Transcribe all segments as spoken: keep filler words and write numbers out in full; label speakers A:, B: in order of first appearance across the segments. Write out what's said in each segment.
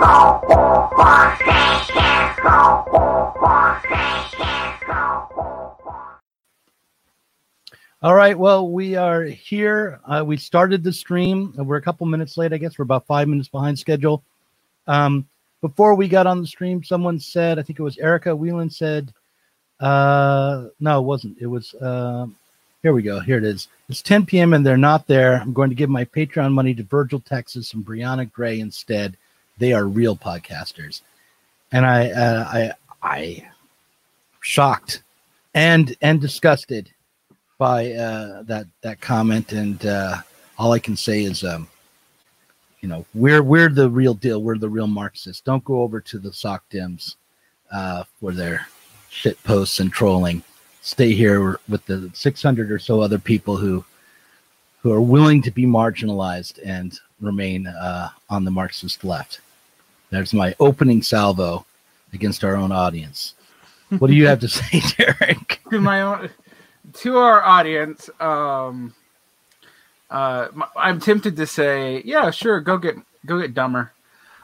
A: All right, well, we are here. Uh, we started the stream. We're a couple minutes late, I guess. We're about five minutes behind schedule. Um, before we got on the stream, someone said, I think it was Erica Whelan said, uh, no, it wasn't. It was, uh, here we go. Here it is. It's ten p.m. and they're not there. I'm going to give my Patreon money to Virgil Texas and Brianna Gray instead. They are real podcasters. And I, uh, I, I, shocked and and disgusted by uh, that that comment, and uh, all I can say is, um, you know, we're we're the real deal. We're the real Marxists. Don't go over to the sock dims uh, for their shit posts and trolling. Stay here with the six hundred or so other people who who are willing to be marginalized and remain uh, on the Marxist left. There's my opening salvo against our own audience. What do you have to say, Derek?
B: To my own. To our audience, um, uh, I'm tempted to say, yeah, sure, go get go get dumber.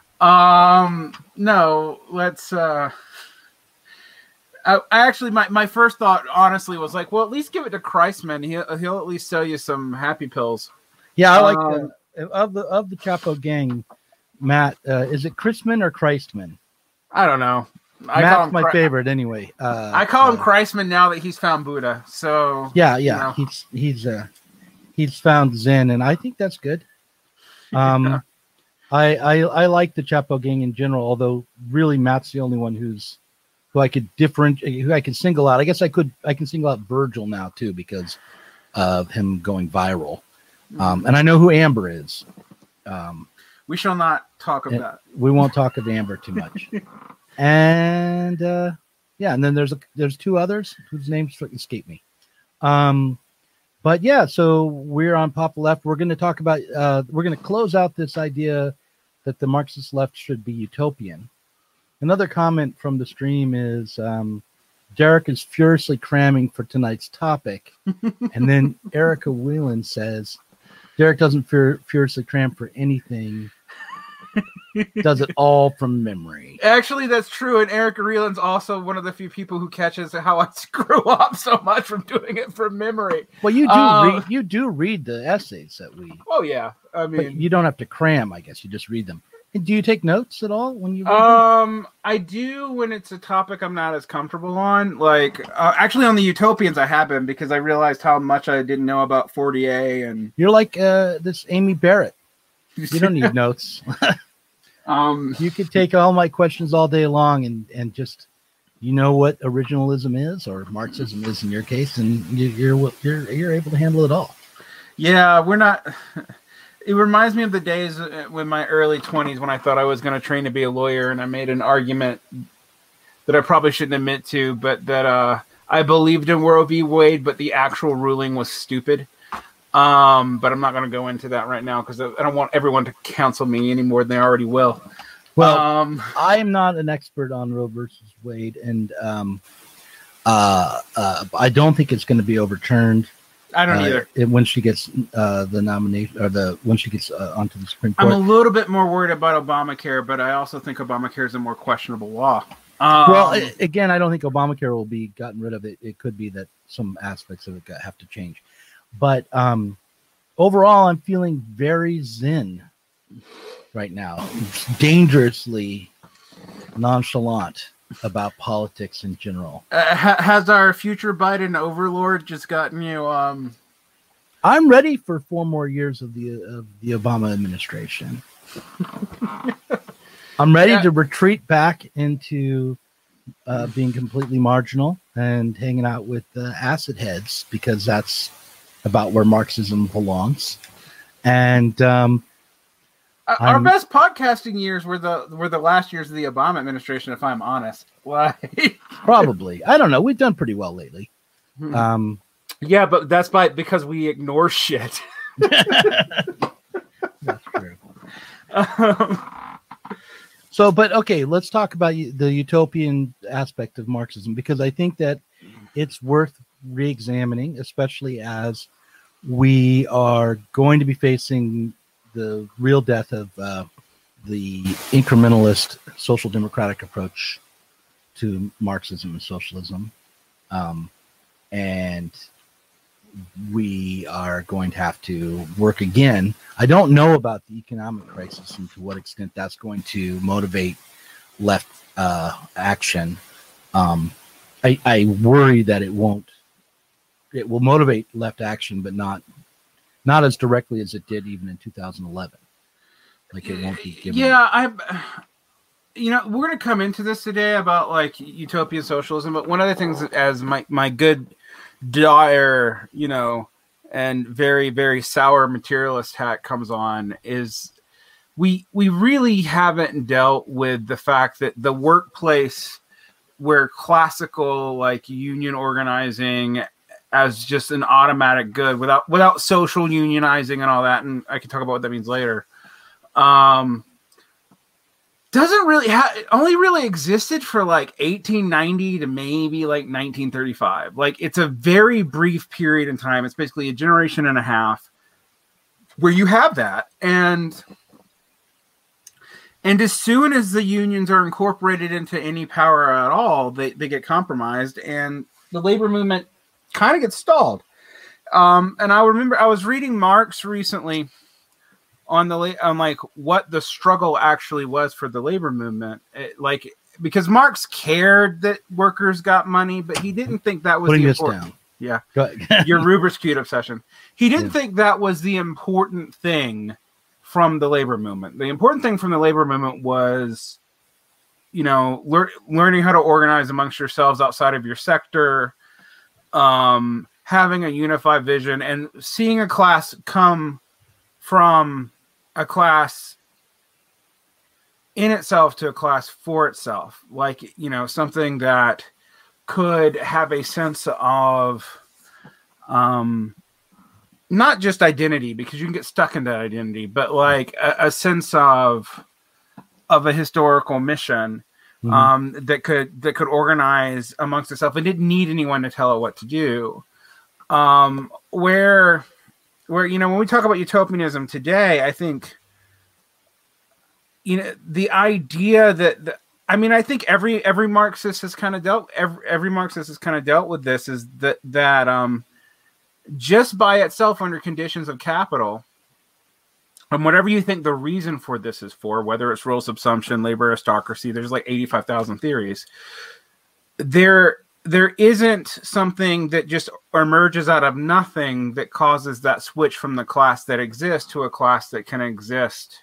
B: Um, no, let's. Uh, I, I actually, my, my first thought, honestly, was like, well, at least give it to Christman. He'll he'll at least sell you some happy pills.
A: Yeah, I like
B: um,
A: the, of the of the Chapo gang. Matt, uh, is it Christman or Christman?
B: I don't know. I
A: Matt's
B: call him
A: my
B: Chri-
A: favorite anyway. Uh,
B: I call him
A: uh,
B: Christman now that he's found Buddha. So
A: yeah, yeah,
B: you know.
A: he's he's uh, he's found Zen, and I think that's good. Um,
B: Yeah.
A: I, I I like the Chapo gang in general, although really Matt's the only one who's who I could differentiate, who I could single out. I guess I could I can single out Virgil now too because of him going viral, um, and I know who Amber is. Um,
B: We shall not talk of that.
A: We won't talk of Amber too much. And uh, yeah, and then there's a, there's two others whose names escape me. Um, but yeah, so we're on Pop Left. We're going to talk about uh, we're going to close out this idea that the Marxist left should be utopian. Another comment from the stream is um, Derek is furiously cramming for tonight's topic, and then Erica Whelan says Derek doesn't fur- furiously cram for anything. Does it all from memory.
B: Actually, that's true. And Eric Reeland's also one of the few people who catches how I screw up so much from doing it from memory.
A: Well, you do
B: Um,
A: read. You do read the essays that we.
B: Oh yeah, I
A: But
B: mean,
A: you don't have to cram. I guess you just read them. And do you take notes at all when you? Read
B: um, I do when it's a topic I'm not as comfortable on. Like, uh, actually, on the Utopians, I have been because I realized how much I didn't know about Fortier and.
A: them? You're like uh, this Amy Barrett. You don't need notes.
B: um,
A: You could take all my questions all day long and and just, you know what originalism is or Marxism is in your case, and you, you're you're you're able to handle it all.
B: yeah, we're not. It reminds me of the days in my early twenties when I thought I was going to train to be a lawyer, and I made an argument that I probably shouldn't admit to, but that uh, I believed in Roe v. Wade, but the actual ruling was stupid. Um, but I'm not going to go into that right now because I don't want everyone to counsel me any more than they already will.
A: Well,
B: um,
A: I am not an expert on Roe versus Wade, and um, uh, uh, I don't think it's going to be overturned.
B: I don't
A: uh,
B: either.
A: it- when she gets uh, the nomination or the when she gets uh, onto the Supreme Court.
B: I'm a little bit more worried about Obamacare, but I also think Obamacare is a more questionable law. Um,
A: well, I- again, I don't think Obamacare will be gotten rid of. It. It could be that some aspects of it got- have to change. But um, overall, I'm feeling very zen right now, dangerously nonchalant about politics in general.
B: uh, ha- has our future Biden overlord just gotten you? Um,
A: I'm ready for four more years of the of the Obama administration. I'm ready
B: Yeah.
A: to retreat back into uh, being completely marginal and hanging out with uh, acid heads because that's about where Marxism belongs. And um,
B: our
A: I'm-
B: best podcasting years were the were the last years of the Obama administration, if I'm honest. Like,
A: probably, I don't know. We've done pretty well lately. Um,
B: yeah, but that's by because we ignore shit.
A: that's true.
B: um,
A: So, but okay, let's talk about y- the utopian aspect of Marxism because I think that it's worth re-examining, especially as we are going to be facing the real death of uh, the incrementalist social democratic approach to Marxism and socialism. Um, and we are going to have to work again. I don't know about the economic crisis and to what extent that's going to motivate left uh, action. Um, I, I worry that it won't. It will motivate left action, but not not as directly as it did even in two thousand eleven. Like it won't be given.
B: Yeah, I. You know, we're going to come into this today about like utopian socialism, but one of the things as my my good, dire, you know, and very very sour materialist hat comes on is we we really haven't dealt with the fact that the workplace, where classical like union organizing as just an automatic good without without social unionizing and all that, and I can talk about what that means later, um, doesn't really have only really existed for like eighteen ninety to maybe like nineteen thirty-five. Like it's a very brief period in time. It's basically a generation and a half where you have that, and and as soon as the unions are incorporated into any power at all, they, they get compromised, and the labor movement kind of gets stalled. Um, and I remember I was reading Marx recently on the on like what the struggle actually was for the labor movement. It, like because Marx cared that workers got money, but he didn't think that was
A: Putting
B: the
A: this
B: important.
A: down.
B: Yeah,
A: Go ahead.
B: your Rubik's Cube obsession. He didn't
A: Yeah.
B: think that was the important thing from the labor movement. The important thing from the labor movement was, you know, lear- learning how to organize amongst yourselves outside of your sector, um, having a unified vision, and seeing a class come from a class in itself to a class for itself. Like, you know, something that could have a sense of um, not just identity, because you can get stuck in that identity, but like a, a sense of of a historical mission. Mm-hmm. um, that could that could organize amongst itself and didn't need anyone to tell it what to do. Um, where where you know when we talk about utopianism today, I think you know the idea that the, I mean I think every every Marxist has kind of dealt every every Marxist has kind of dealt with this is that that um, just by itself under conditions of capital. And whatever you think the reason for this is for, whether it's role subsumption, labor aristocracy, there's like eighty-five thousand theories. There, there isn't something that just emerges out of nothing that causes that switch from the class that exists to a class that can exist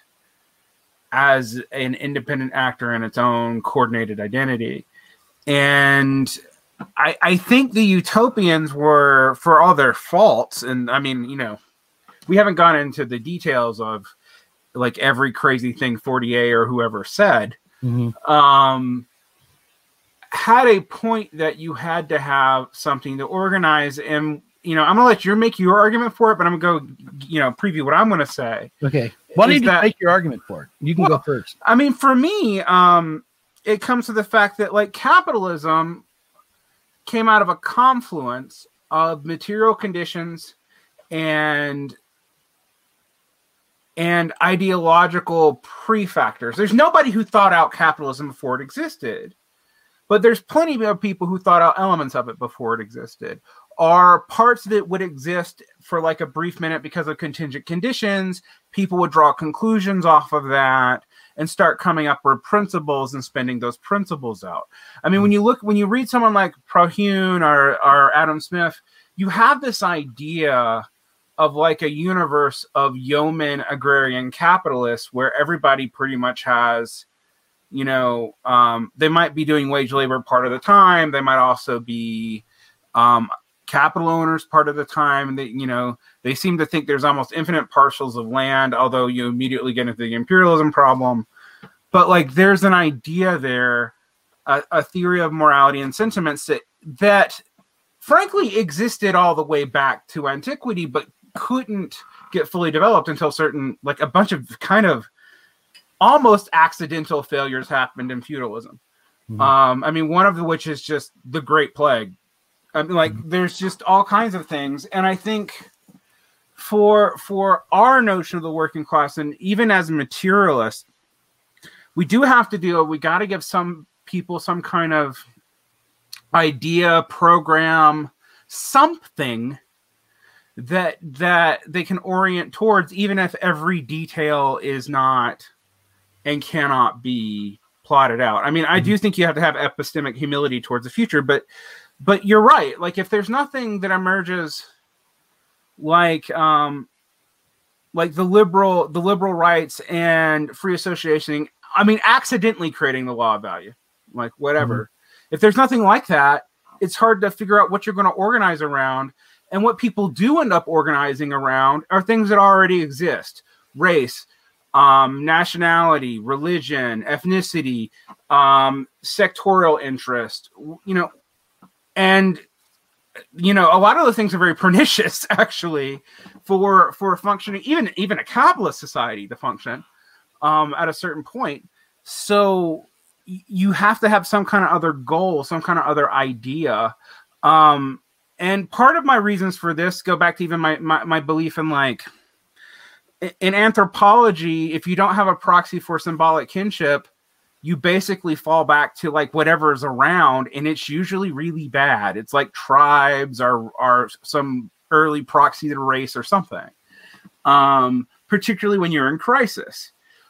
B: as an independent actor in its own coordinated identity. And I, I think the utopians were, for all their faults, and I mean, you know, we haven't gone into the details of like every crazy thing forty-eight or whoever said, mm-hmm. um, had a point that you had to have something to organize. And, you know, I'm going to let you make your argument for it, but I'm going to go, you know, preview what I'm going to say.
A: Okay. Why don't you that, make your argument for it? You can well, go first.
B: I mean, for me, um, it comes to the fact that like capitalism came out of a confluence of material conditions and and ideological prefactors. There's nobody who thought out capitalism before it existed, but there's plenty of people who thought out elements of it before it existed, or parts of it would exist for like a brief minute because of contingent conditions. People would draw conclusions off of that and start coming up with principles and spending those principles out. I mean, when you look, when you read someone like Prohune or, or Adam Smith, you have this idea of like a universe of yeoman agrarian capitalists where everybody pretty much has, you know, um, they might be doing wage labor part of the time. They might also be um, capital owners part of the time. They, you know, they seem to think there's almost infinite parcels of land, although you immediately get into the imperialism problem. But like, there's an idea there, a, a theory of morality and sentiments that, that frankly existed all the way back to antiquity, but couldn't get fully developed until certain, like a bunch of kind of almost accidental failures happened in feudalism. Mm-hmm. Um, I mean, one of which is just the Great Plague. I mean, like mm-hmm. there's just all kinds of things. And I think for, for our notion of the working class, and even as materialists, we do have to do. We got to give some people some kind of idea, program, something that that they can orient towards, even if every detail is not and cannot be plotted out. I mean, I do think you have to have epistemic humility towards the future, but but you're right. Like, if there's nothing that emerges like um like the liberal the liberal rights and free association, I mean, accidentally creating the law of value, like whatever. Mm-hmm. If there's nothing like that, it's hard to figure out what you're going to organize around. And what people do end up organizing around are things that already exist: race, um, nationality, religion, ethnicity, um, sectorial interest, you know, and, you know, a lot of those things are very pernicious, actually, for for functioning, even even a capitalist society to function um, at a certain point. So you have to have some kind of other goal, some kind of other idea. Um, and part of my reasons for this go back to even my, my, my belief in, like, in anthropology, if you don't have a proxy for symbolic kinship, you basically fall back to, like, whatever's around, and it's usually really bad. It's like tribes are, are some early proxy to race or something, um, particularly when you're in crisis.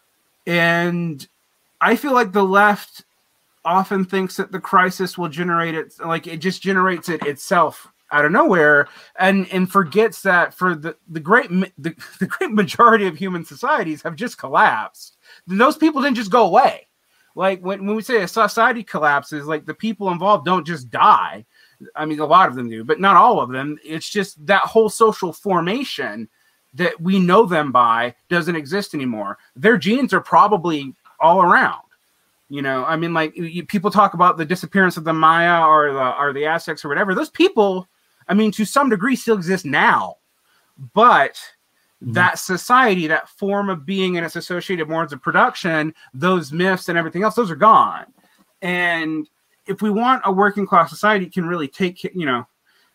B: And I feel like the left often thinks that the crisis will generate it, like it just generates it itself out of nowhere, and and forgets that for the the great the, the great majority of human societies have just collapsed. Those people didn't just go away. Like when, when we say a society collapses, like the people involved don't just die. I mean, a lot of them do, but not all of them. It's just that whole social formation that we know them by doesn't exist anymore. Their genes are probably all around. You know, I mean, like you, people talk about the disappearance of the Maya or the or the Aztecs or whatever. Those people, I mean, to some degree, still exist now, but mm-hmm. that society, that form of being and its associated modes of production, those myths and everything else, those are gone. And if we want a working class society, can really take, you know,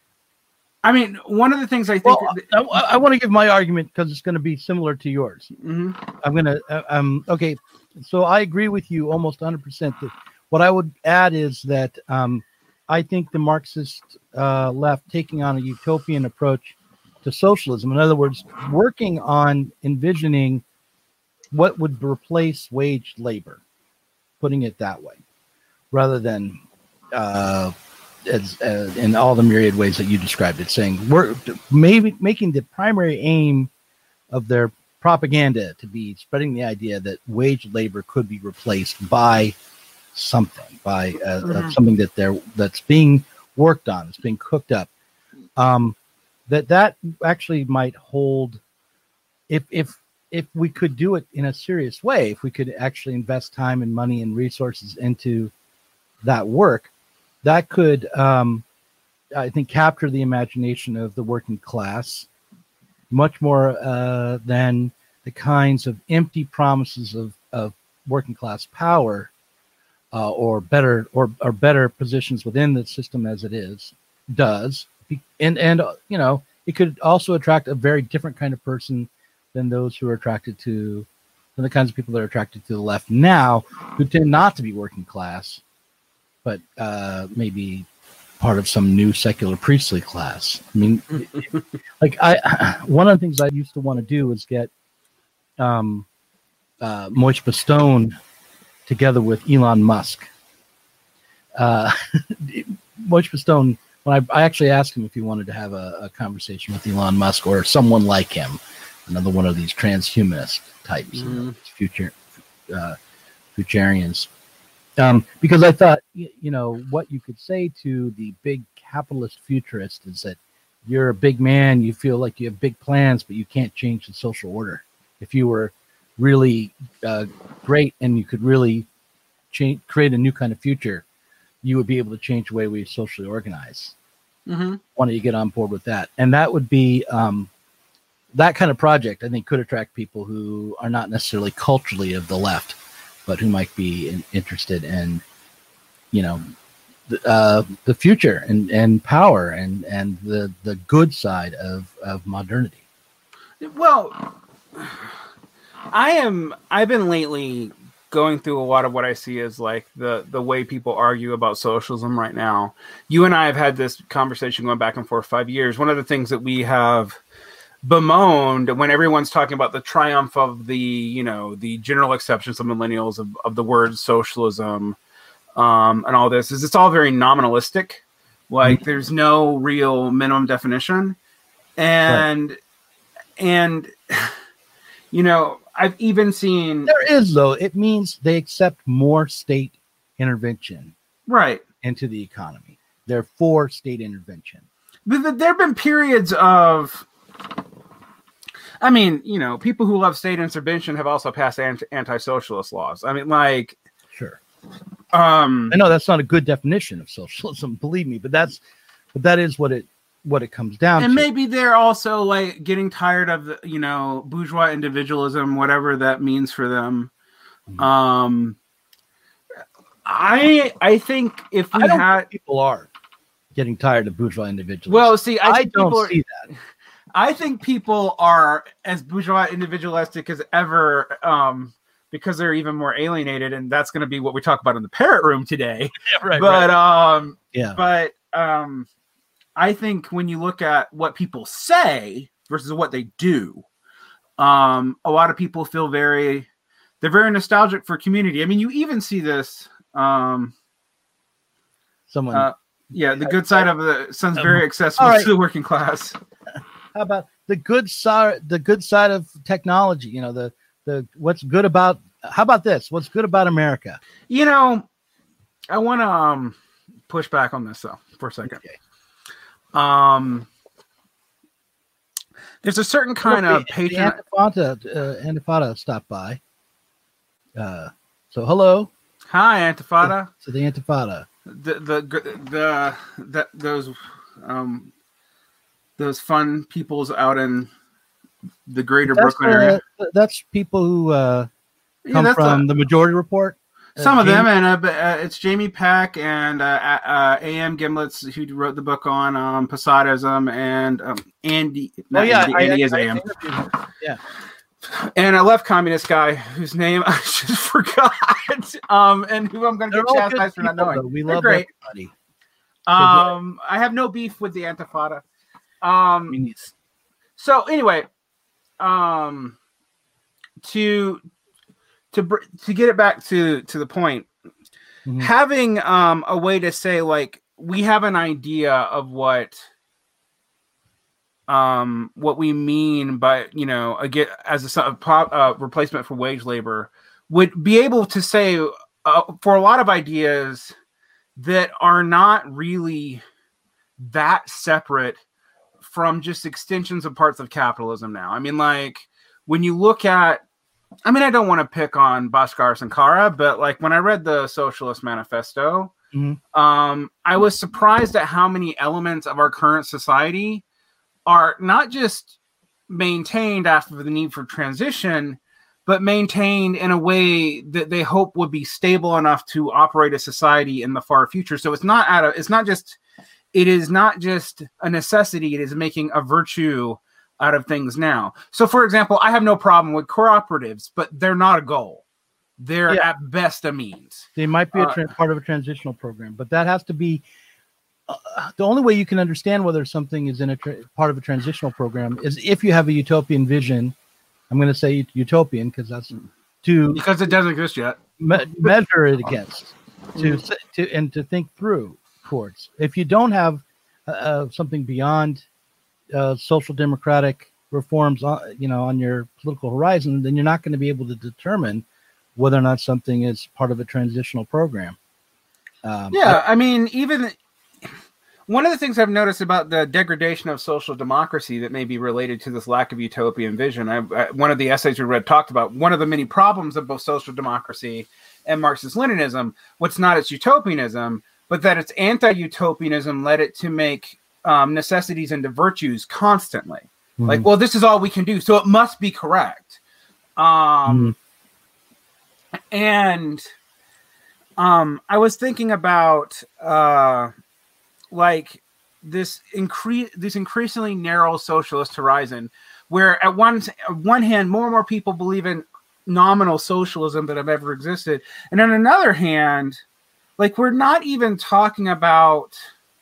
B: I mean, one of the things I think.
A: Well, I, I want to give my argument because it's going to be similar to yours.
B: Mm-hmm.
A: I'm going to, uh, um, okay. So I agree with you almost one hundred percent. That what I would add is that um, I think the Marxist uh, left taking on a utopian approach to socialism. In other words, working on envisioning what would replace wage labor, putting it that way, rather than uh, as, uh, in all the myriad ways that you described it, saying we're maybe making the primary aim of their propaganda to be spreading the idea that wage labor could be replaced by something, by uh, mm-hmm. uh, something that they're that's being worked on, it's being cooked up. Um, that that actually might hold, if if if we could do it in a serious way, if we could actually invest time and money and resources into that work, that could, um, I think, capture the imagination of the working class much more uh, than the kinds of empty promises of, of working class power uh, or better or, or better positions within the system as it is does. And, and you know, it could also attract a very different kind of person than those who are attracted to, than the kinds of people that are attracted to the left now, who tend not to be working class, but uh, maybe part of some new secular priestly class. I mean, like I, one of the things I used to want to do was get um, uh, Moishe Bastone together with Elon Musk. Uh, Moishe Bastone, when I, I actually asked him if he wanted to have a, a conversation with Elon Musk or someone like him, another one of these transhumanist types, mm-hmm. you know, future uh, futurians. Um, because I thought, you, you know, what you could say to the big capitalist futurist is that you're a big man, you feel like you have big plans, but you can't change the social order. If you were really uh, great and you could really change, create a new kind of future, you would be able to change the way we socially organize.
B: Mm-hmm.
A: Why don't you get on board with that? And that would be um, that kind of project, I think, could attract people who are not necessarily culturally of the left, but who might be in, interested in, you know, the, uh, the future and, and power and, and the, the good side of, of modernity.
B: Well, I am, I've been lately going through a lot of what I see is like the the way people argue about socialism right now. You and I have had this conversation going back and forth five years. One of the things that we have bemoaned when everyone's talking about the triumph of the, you know, the general acceptance of millennials of, of the word socialism um, and all this is it's all very nominalistic. Like there's no real minimum definition. And, right. and, you know, I've even seen
A: there is though. It means they accept more state intervention
B: right
A: into the economy. They're for state intervention.
B: There have been periods of, I mean, you know, people who love state intervention have also passed anti- anti-socialist laws. I mean, like,
A: sure.
B: Um,
A: I know that's not a good definition of socialism, believe me, but that's, but that is what it, what it comes down
B: and
A: to.
B: Maybe they're also like getting tired of the, you know, bourgeois individualism, whatever that means for them. Mm-hmm. Um, I, I think if we
A: I don't
B: had
A: think people are getting tired of bourgeois individualism.
B: Well, see, I,
A: I don't
B: are,
A: see that.
B: I think people are as bourgeois individualistic as ever um, because they're even more alienated, and that's going to be what we talk about in the Parrot Room today.
A: Yeah, right,
B: but
A: right.
B: um,
A: yeah,
B: but um, I think when you look at what people say versus what they do, um, a lot of people feel very they're very nostalgic for community. I mean, you even see this. Um,
A: Someone,
B: uh, yeah, the good side of the sun's very accessible
A: right.
B: to the working class.
A: How about the good side? The good side of technology. You know, the the what's good about. How about this? What's good about America?
B: You know, I want to um, push back on this though for a second. Okay. Um, there's a certain kind
A: okay,
B: of patron.
A: Antifada, uh, Antifada stopped by. Uh, so hello.
B: Hi, Antifada.
A: So the Antifada.
B: The the the the those um. Those fun peoples out in the greater
A: that's,
B: Brooklyn area.
A: Uh, that's people who uh, come yeah, from a, the Majority Report.
B: Some
A: uh,
B: of Jamie, them, and uh, but, uh, it's Jamie Peck and uh, uh, A M Gimlets who wrote the book on um, Posadism, and um, Andy.
A: Oh yeah,
B: Andy,
A: I,
B: Andy
A: I,
B: is
A: I,
B: A M.
A: I yeah.
B: And a left communist guy whose name I just forgot, um, and who I'm going to get chastised for not knowing.
A: Though. We
B: They're
A: love
B: great.
A: everybody.
B: Um, I have no beef with the Antifada. Um, so anyway, um, to, to, to get it back to, to the point, mm-hmm. having, um, a way to say, like, we have an idea of what, um, what we mean by, you know, again, as a uh, replacement for wage labor would be able to say, uh, for a lot of ideas that are not really that separate from just extensions of parts of capitalism now. I mean, like, when you look at, I mean, I don't want to pick on Bhaskar Sankara, but like when I read the Socialist Manifesto, mm-hmm. um, I was surprised at how many elements of our current society are not just maintained after the need for transition, but maintained in a way that they hope would be stable enough to operate a society in the far future. So it's not out of, it's not just, It is not just a necessity. It is making a virtue out of things now. So, for example, I have no problem with cooperatives, but they're not a goal. They're yeah. at best a means.
A: They might be a tra- uh, part of a transitional program, but that has to be uh, the only way you can understand whether something is in a tra- part of a transitional program is if you have a utopian vision. I'm going to say utopian because that's to
B: because it doesn't exist yet.
A: Me- measure it against to to and to think through. Towards. If you don't have uh, something beyond uh, social democratic reforms, on, you know, on your political horizon, then you're not going to be able to determine whether or not something is part of a transitional program. Um,
B: yeah, I, I mean, even one of the things I've noticed about the degradation of social democracy that may be related to this lack of utopian vision. I, I, one of the essays we read talked about one of the many problems of both social democracy and Marxist-Leninism. What's not its utopianism, but that its anti-utopianism led it to make um, necessities into virtues constantly. Mm-hmm. Like, well, this is all we can do, so it must be correct. Um, mm-hmm. And um, I was thinking about uh, like this incre- this increasingly narrow socialist horizon, where at one at one hand, more and more people believe in nominal socialism that have ever existed. And on another hand, like we're not even talking about,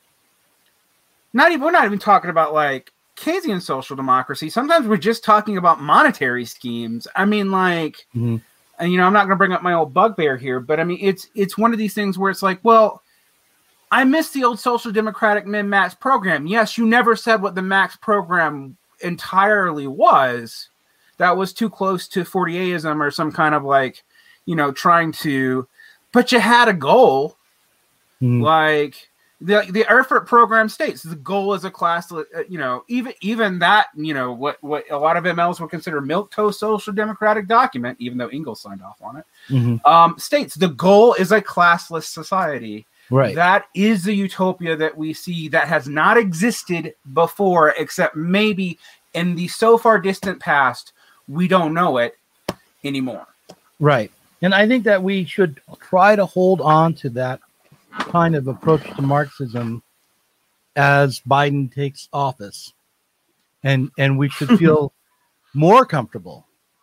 B: not even, we're not even talking about like Keynesian social democracy. Sometimes we're just talking about monetary schemes. I mean, like, mm-hmm. and you know, I'm not going to bring up my old bugbear here, but I mean, it's it's one of these things where it's like, well, I miss the old social democratic min-max program. Yes, you never said what the max program entirely was. That was too close to forty-eightism or some kind of like, you know, trying to, but you had a goal. Mm. Like the the Erfurt program states, the goal is a class, you know, even even that, you know, what, what a lot of M Ls would consider milquetoast social democratic document, even though Engels signed off on it, mm-hmm. um, states the goal is a classless society.
A: Right.
B: That is the utopia that we see that has not existed before, except maybe in the so far distant past. We don't know it anymore.
A: Right. And I think that we should try to hold on to that kind of approach to Marxism as Biden takes office. And and we should feel more comfortable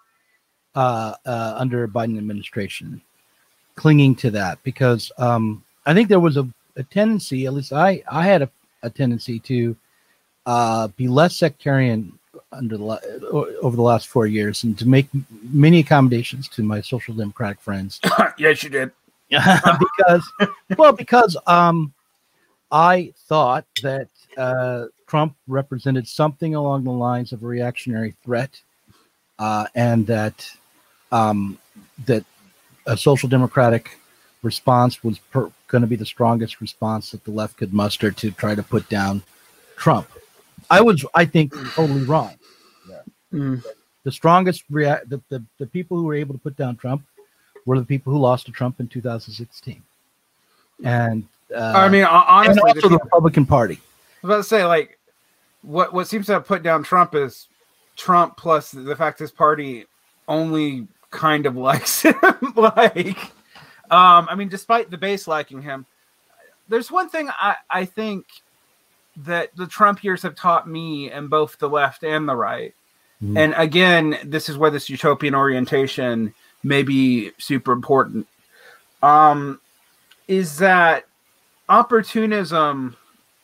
A: uh, uh, under a Biden administration clinging to that. Because um, I think there was a, a tendency, at least I, I had a, a tendency to uh, be less sectarian under the over the last four years, and to make many accommodations to my social democratic friends.
B: Yes, you did.
A: because, well, because um, I thought that uh, Trump represented something along the lines of a reactionary threat, uh, and that um, that a social democratic response was per- going to be the strongest response that the left could muster to try to put down Trump. I was, I think, totally wrong. Yeah. Mm. The strongest react, the, the, the people who were able to put down Trump were the people who lost to Trump in two thousand sixteen. And uh,
B: I mean, honestly,
A: and also the, the Republican Party.
B: I was about to say, like, what what seems to have put down Trump is Trump plus the fact his party only kind of likes him. like, um, I mean, despite the base liking him, there's one thing I, I think that the Trump years have taught me in both the left and the right. Mm-hmm. And again, this is where this utopian orientation may be super important, um, is that opportunism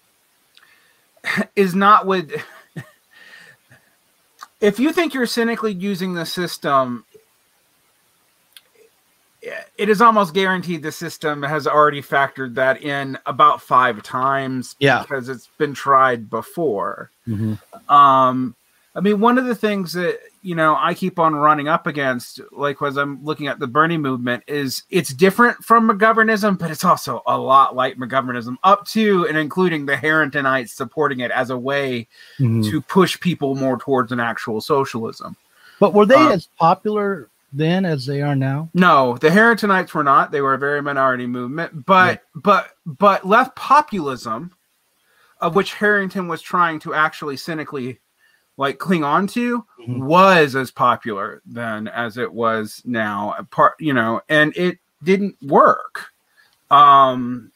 B: is not with... if you think you're cynically using the system, it is almost guaranteed the system has already factored that in about five times.
A: Yeah.
B: Because it's been tried before.
A: Mm-hmm.
B: Um, I mean, one of the things that, you know, I keep on running up against, like, as I'm looking at the Bernie movement, is it's different from McGovernism, but it's also a lot like McGovernism, up to and including the Harringtonites supporting it as a way mm-hmm. to push people more towards an actual socialism.
A: But were they um, as popular then as they are now?
B: No, the Harringtonites were not. They were a very minority movement, but yeah. but but left populism, of which Harrington was trying to actually cynically like cling on to, mm-hmm. was as popular then as it was now. Part, you know, and it didn't work. Um,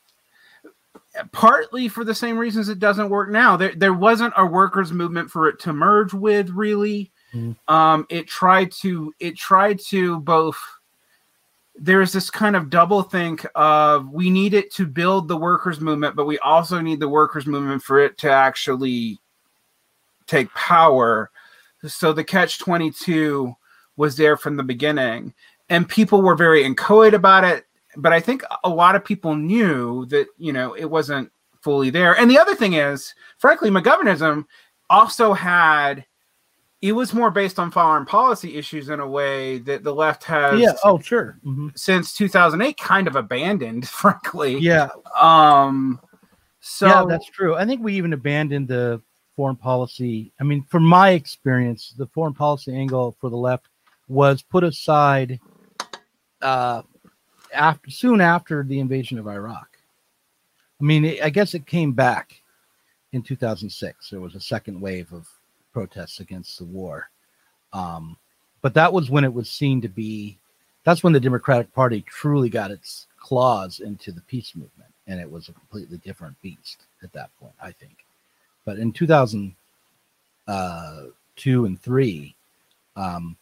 B: partly for the same reasons it doesn't work now. There there wasn't a workers' movement for it to merge with, really. Um, it tried to, it tried to both, there's this kind of double think of we need it to build the workers movement, but we also need the workers movement for it to actually take power. So the catch twenty-two was there from the beginning, and people were very inchoate about it. But I think a lot of people knew that, you know, it wasn't fully there. And the other thing is, frankly, McGovernism also had, it was more based on foreign policy issues in a way that the left has,
A: yeah, oh sure, mm-hmm.
B: since two thousand eight, kind of abandoned, frankly.
A: Yeah.
B: Um. So
A: yeah, that's true. I think we even abandoned the foreign policy. I mean, from my experience, the foreign policy angle for the left was put aside uh, after soon after the invasion of Iraq. I mean, it, I guess it came back in two thousand six. There was a second wave of protests against the war. Um, but that was when it was seen to be, that's when the Democratic Party truly got its claws into the peace movement. And it was a completely different beast at that point, I think. But in two thousand two and three, um,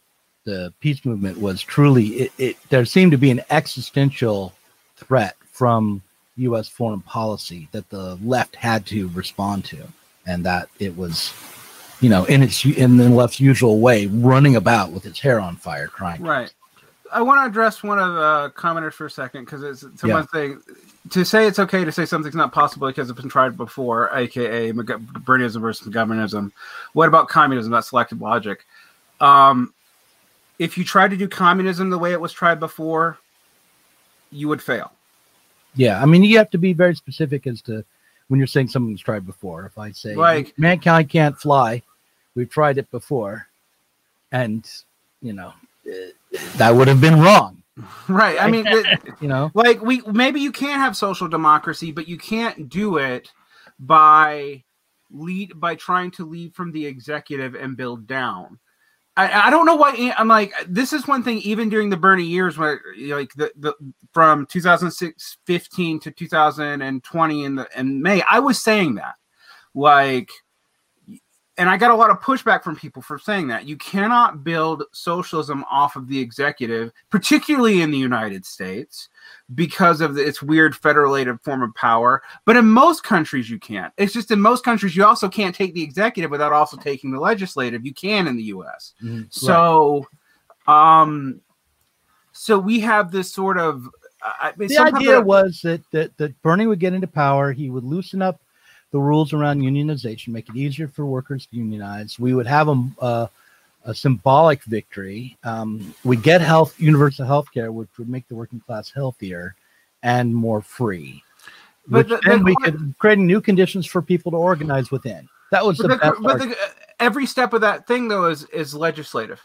A: the peace movement was truly it, it. There seemed to be an existential threat from U S foreign policy that the left had to respond to, and that it was, you know, in its in the left's usual way, running about with its hair on fire, crying.
B: Right. I want to address one of the commenters for a second, because it's someone
A: Yeah.
B: saying to say it's okay to say something's not possible because it's been tried before, aka Bernieism versus McGovernism. What about communism? That's selective logic. Um, if you try to do communism the way it was tried before, you would fail.
A: Yeah, I mean, you have to be very specific as to when you're saying something's tried before. If I say,
B: Like-
A: mankind can't fly, we've tried it before, and, you know, eh, that would have been wrong,
B: Right. I mean, the,
A: you know?
B: like we maybe you can have social democracy, but you can't do it by lead by trying to lead from the executive and build down. I, I don't know why. I'm like, this is one thing, even during the Bernie years, where like the, the from two thousand fifteen to two thousand twenty in the in May, I was saying that, like, and I got a lot of pushback from people for saying that. You cannot build socialism off of the executive, particularly in the United States, because of the, its weird federated form of power. But in most countries, you can't. It's just in most countries, you also can't take the executive without also taking the legislative. You can in the U S.
A: Mm-hmm.
B: So, um, so we have this sort of uh,
A: The idea was that, that that Bernie would get into power, he would loosen up the rules around unionization, make it easier for workers to unionize. We would have a, a, a symbolic victory. Um, we get health, universal health care, which would make the working class healthier and more free.
B: But
A: Which
B: the-
A: then
B: the-
A: we could create new conditions for people to organize within. That was the,
B: But, the,
A: best
B: but
A: argument.
B: the, every step of that thing, though, is is legislative.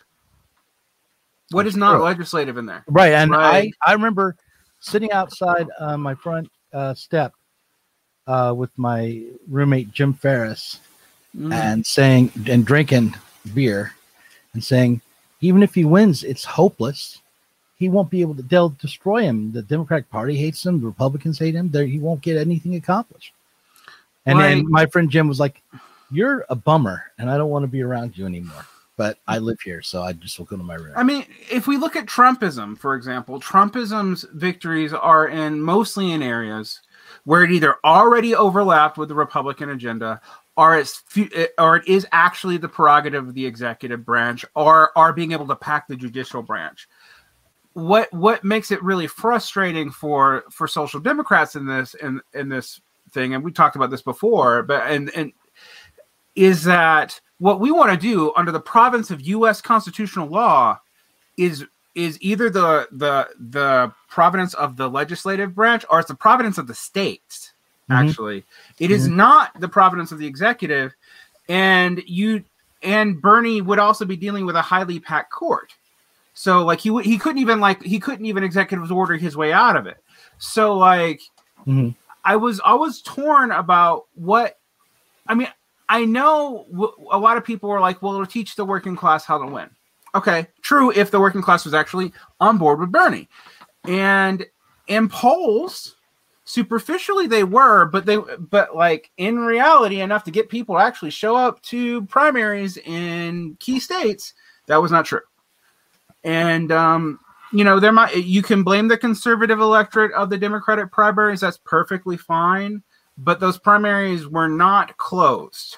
B: What is not
A: true.
B: legislative in there?
A: Right, and
B: Right.
A: I I remember sitting outside uh, my front uh, step uh, with my roommate Jim Ferris
B: Mm.
A: and saying and drinking beer and saying, even if he wins, it's hopeless. He won't be able to. They'll destroy him. The Democratic Party hates him. The Republicans hate him. There, he won't get anything accomplished. And
B: Right.
A: then my friend Jim was like, "You're a bummer, and I don't want to be around you anymore. But I live here, so I just will go to my room."
B: I mean, if we look at Trumpism, for example, Trumpism's victories are in mostly in areas where it either already overlapped with the Republican agenda, or it's fu- or it is actually the prerogative of the executive branch, or are being able to pack the judicial branch. What what makes it really frustrating for for social democrats in this in in this thing, and we talked about this before, but and and is that what we want to do under the province of U S constitutional law is is either the the the providence of the legislative branch, or it's the providence of the states.
A: Mhm.
B: Actually, it is not the providence of the executive, and you and Bernie would also be dealing with a highly packed court. So like he would he couldn't even like he couldn't even executive order his way out of it. So like
A: Mhm.
B: I was I was torn about what I mean. I know w- a lot of people were like, well, it'll teach the working class how to win. Okay, true, if the working class was actually on board with Bernie. And in polls, superficially they were, but they but like in reality, enough to get people to actually show up to primaries in key states, that was not true. And um, you know, there might you can blame the conservative electorate of the Democratic primaries, that's perfectly fine. But those primaries were not closed.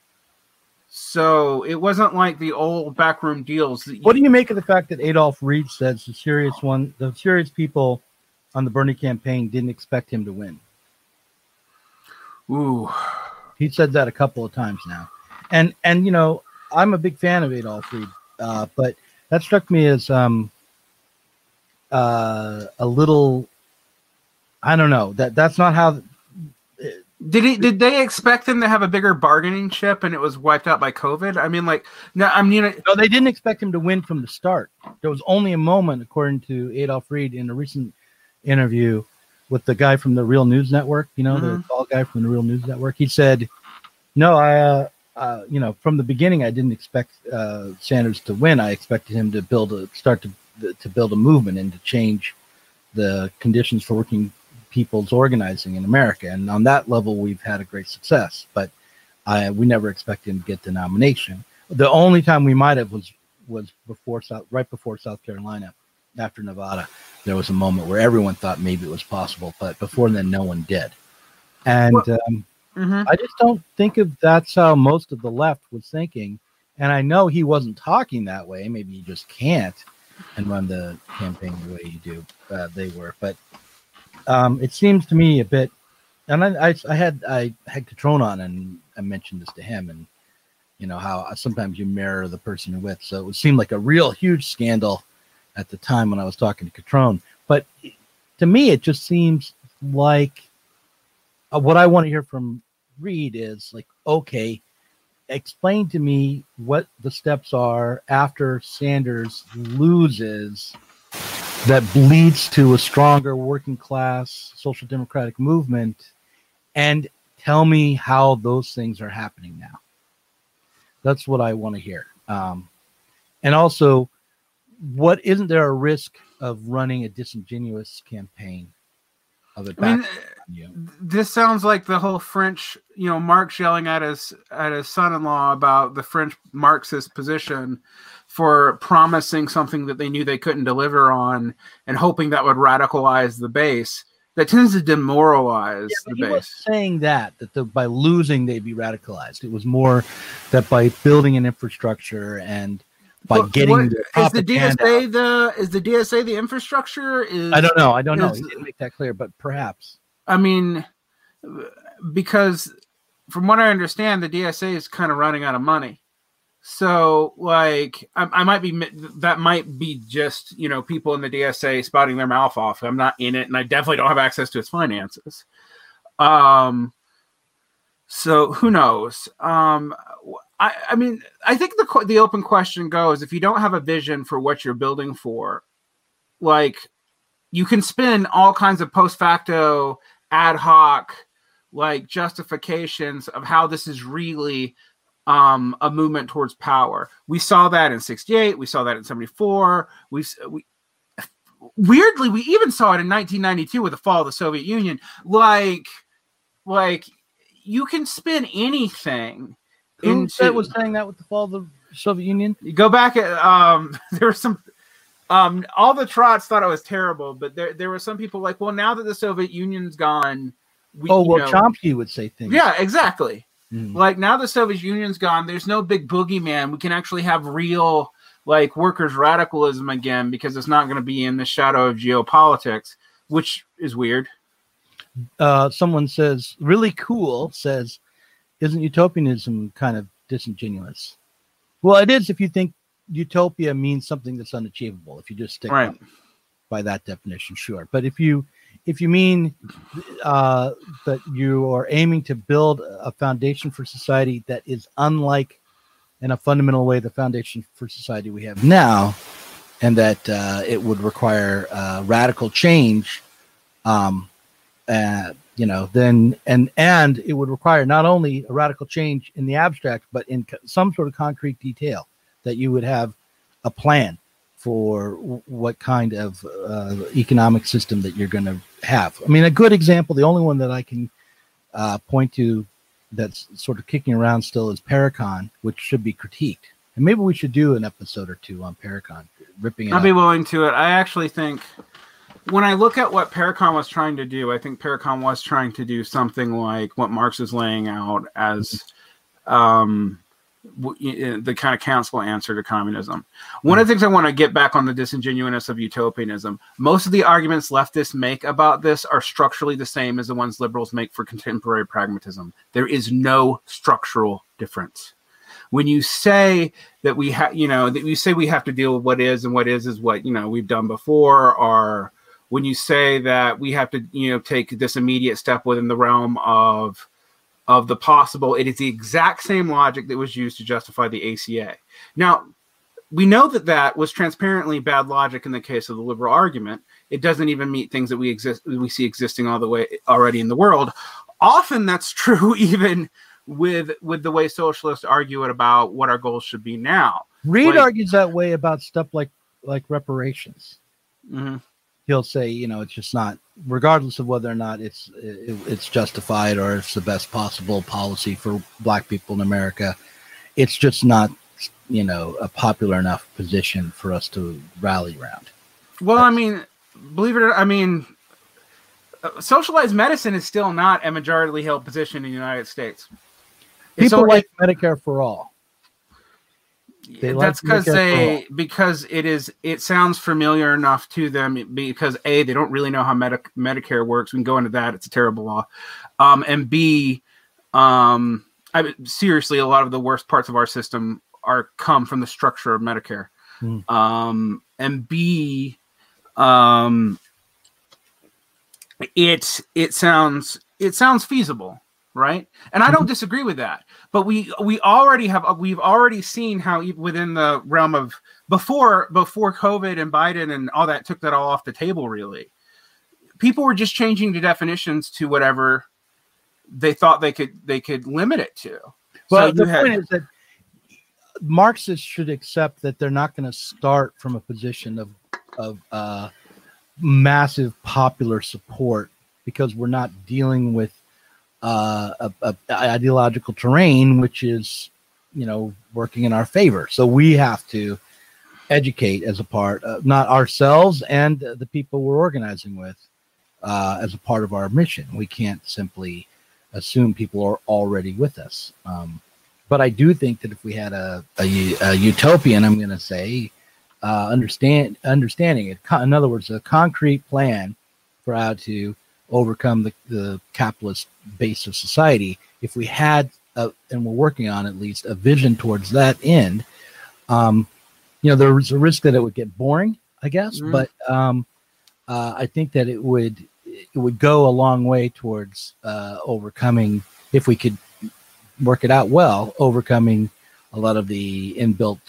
B: So it wasn't like the old backroom deals. That
A: What do you make of the fact that Adolph Reed says the serious one, the serious people on the Bernie campaign didn't expect him to win?
B: Ooh.
A: He said that a couple of times now, and and you know I'm a big fan of Adolph Reed, uh, but that struck me as um, uh, a little. I don't know that that's not how.
B: Did he? Did they expect him to have a bigger bargaining chip, and it was wiped out by COVID? I mean, like, no, I mean,
A: No, they didn't expect him to win from the start. There was only a moment, according to Adolph Reed, in a recent interview with the guy from the Real News Network. You know,
B: Mhm.
A: the tall guy from the Real News Network. He said, "No, I, uh, uh, you know, from the beginning, I didn't expect uh, Sanders to win. I expected him to build a start to to build a movement and to change the conditions for working people's organizing in America. And on that level, we've had a great success. But I, we never expected him to get the nomination. The only time we might have was was before South, right before South Carolina, after Nevada. There was a moment where everyone thought maybe it was possible, but before then, no one did. And
B: Well,
A: um,
B: mm-hmm.
A: I just don't think of that's how most of the left was thinking. And I know he wasn't talking that way. Maybe you just can't and run the campaign the way you do. Uh, they were, but um, it seems to me a bit. And I, I, I had I had Catrone on, and I mentioned this to him, and you know how sometimes you mirror the person you're with. So it would seem like a real huge scandal at the time when I was talking to Catrone. But to me, it just seems like uh, what I want to hear from Reed is like, okay, explain to me what the steps are after Sanders loses that leads to a stronger working class social democratic movement, and tell me how those things are happening now. That's what I want to hear. Um, and also, what isn't there a risk of running a disingenuous campaign of it
B: I
A: back
B: mean,
A: on you?
B: this sounds like the whole French, you know, Marx yelling at his at his son-in-law about the French Marxist position for promising something that they knew they couldn't deliver on and hoping that would radicalize the base. That tends to demoralize
A: Yeah,
B: the
A: he
B: base.
A: was saying that that the, by losing they'd be radicalized. It was more that by building an infrastructure and by
B: But
A: getting
B: what,
A: the
B: is the D S
A: propaganda.
B: A the is the D S A the infrastructure? Is
A: I don't know. I don't know.
B: is-
A: He didn't make that clear, but perhaps.
B: I mean, because from what I understand, the D S A is kind of running out of money. So, like, I, I might be that might be just you know people in the D S A spouting their mouth off. I'm not in it, and I definitely don't have access to its finances. Um, so who knows? Um, I, I mean, I think the the open question goes: if you don't have a vision for what you're building for, like, you can spin all kinds of post facto, ad hoc, like justifications of how this is really um, a movement towards power. We saw that in sixty-eight. We saw that in seventy-four. We, we weirdly, we even saw it in nineteen ninety-two with the fall of the Soviet Union. Like, like you can spin anything.
A: Who
B: into,
A: said was saying that with the fall of the Soviet Union?
B: You go back at um, there was some. Um, all the trots thought it was terrible, but there there were some people like, well, now that the Soviet Union's gone, we,
A: Oh, well,
B: you know,
A: Chomsky would say things.
B: yeah, exactly.
A: Mm.
B: Like now the Soviet Union's gone, there's no big boogeyman. We can actually have real like workers' radicalism again because it's not going to be in the shadow of geopolitics, which is weird.
A: Uh, someone says, really cool, says, isn't utopianism kind of disingenuous? Well, it is if you think utopia means something that's unachievable. If you just stick
B: Right.
A: by that definition, sure. But if you if you mean uh, that you are aiming to build a foundation for society that is unlike, in a fundamental way, the foundation for society we have now, and that uh, it would require uh, radical change, um, uh, you know, then and and it would require not only a radical change in the abstract, but in co- some sort of concrete detail, that you would have a plan for w- what kind of uh, economic system that you're going to have. I mean, a good example, the only one that I can uh, point to that's sort of kicking around still is Paracon, which should be critiqued. And maybe we should do an episode or two on Paracon, ripping it
B: I'll
A: up.
B: be willing to it. I actually think when I look at what Paracon was trying to do, I think Paracon was trying to do something like what Marx is laying out as um, w- the kind of council answer to communism. One of the things I want to get back on the disingenuousness of utopianism, most of the arguments leftists make about this are structurally the same as the ones liberals make for contemporary pragmatism. There is no structural difference. When you say that we have, you know, that you say we have to deal with what is, and what is is what, you know, we've done before, or when you say that we have to, you know, take this immediate step within the realm of of the possible, it is the exact same logic that was used to justify the A C A. Now, we know that that was transparently bad logic in the case of the liberal argument. It doesn't even meet things that we exist we see existing all the way already in the world. Often that's true even with with the way socialists argue it about what our goals should be now.
A: Reed
B: Like-
A: argues that way about stuff like like reparations.
B: Mm-hmm.
A: He'll say, you know, it's just not, regardless of whether or not it's it, it's justified or it's the best possible policy for black people in America, it's just not you know, a popular enough position for us to rally around.
B: Well, I mean, believe it or not, I mean, uh, socialized medicine is still not a majority held position in the United States. It's
A: People
B: only,
A: like Medicare for all. They
B: that's
A: like
B: because they because it is it sounds familiar enough to them because A, they don't really know how Medi- Medicare works. We can go into that. It's a terrible law. Um, and B, um, I mean, seriously, a lot of the worst parts of our system are come from the structure of Medicare. Hmm. Um, and B, um, it it sounds it sounds feasible, right? And I don't disagree with that. But we we already have we've already seen how within the realm of before before COVID and Biden and all that took that all off the table. Really, people were just changing the definitions to whatever they thought they could they could limit it to.
A: Well,
B: so
A: the
B: had,
A: point is that Marxists should accept that they're not going to start from a position of of uh, massive popular support because we're not dealing with Uh, a, a ideological terrain, which is, you know, working in our favor. So we have to educate as a part, uh, not ourselves and uh, the people we're organizing with, uh, as a part of our mission. We can't simply assume people are already with us. Um, but I do think that if we had a, a, a utopian, I'm going to say, uh, understand understanding it. In other words, a concrete plan for how to overcome the, the capitalist base of society. If we had, a, and we're working on at least, a vision towards that end, um, you know, there's a risk that it would get boring, I guess, mm. but um, uh, I think that it would it would go a long way towards uh, overcoming, if we could work it out well, overcoming a lot of the inbuilt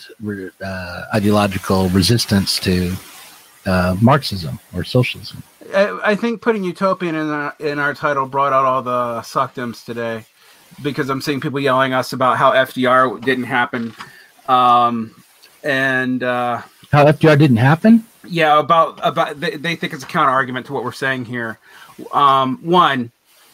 A: uh, ideological resistance to uh, Marxism or socialism.
B: I think putting utopian in our, in our title brought out all the suckdums today, because I'm seeing people yelling us about how F D R didn't happen, um, and uh,
A: how F D R didn't happen.
B: Yeah, about about they, they think it's a counter argument to what we're saying here. Um, one,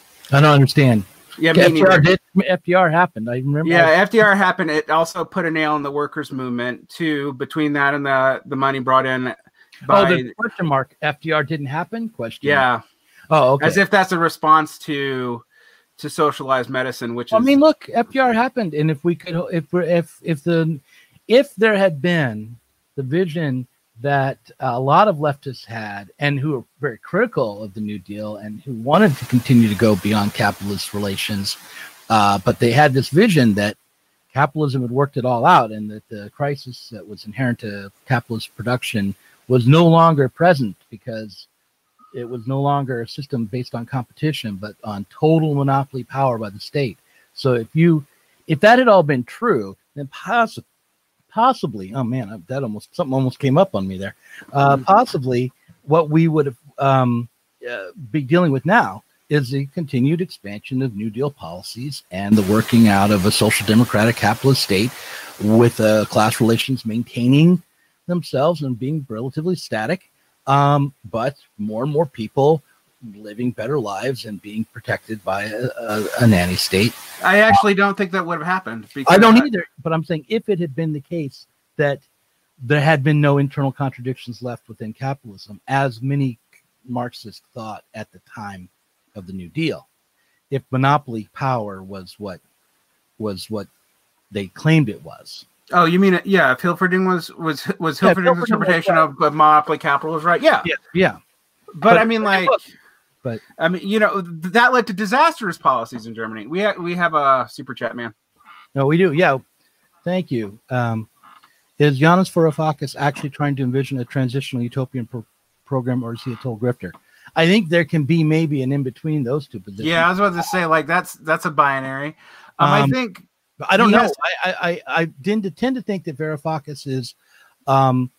A: I don't understand.
B: Yeah,
A: F D R did. F D R happened. I remember.
B: Yeah, F D R happened. It also put a nail in the workers' movement. Two, between that and the the money brought in. By,
A: oh, the question mark. F D R didn't happen? Question.
B: Yeah.
A: Mark. Oh, okay.
B: As if that's a response to to socialized medicine, which is.
A: I mean, look, F D R happened, and if we could, if if if the if there had been the vision that a lot of leftists had, and who were very critical of the New Deal, and who wanted to continue to go beyond capitalist relations, uh, but they had this vision that capitalism had worked it all out, and that the crisis that was inherent to capitalist production was no longer present because it was no longer a system based on competition, but on total monopoly power by the state. So if you, if that had all been true, then possibly, possibly, oh man, that almost, something almost came up on me there. Uh, possibly what we would have um, uh, be dealing with now is the continued expansion of New Deal policies and the working out of a social democratic capitalist state with uh, class relations maintaining themselves and being relatively static, um, but more and more people living better lives and being protected by a, a, a nanny state.
B: I actually don't think that would have happened. Because
A: I don't either, but I'm saying if it had been the case that there had been no internal contradictions left within capitalism, as many Marxists thought at the time of the New Deal, if monopoly power was what was what they claimed it was.
B: Oh, you mean, yeah, if Hilferding was was was Hilferding's yeah, interpretation was, of monopoly capital was right? Yeah,
A: yeah, yeah.
B: But, but I mean, like,
A: but
B: I mean, you know, that led to disastrous policies in Germany. We ha- we have a super chat, man.
A: No, we do. Yeah, thank you. Um, is Yanis Varoufakis actually trying to envision a transitional utopian pro- program, or is he a total grifter? I think there can be maybe an in between those two positions.
B: Yeah, I was about to say, like, that's that's a binary. Um, um I think.
A: I don't know. Has, I, I I didn't tend to think that Varoufakis is um,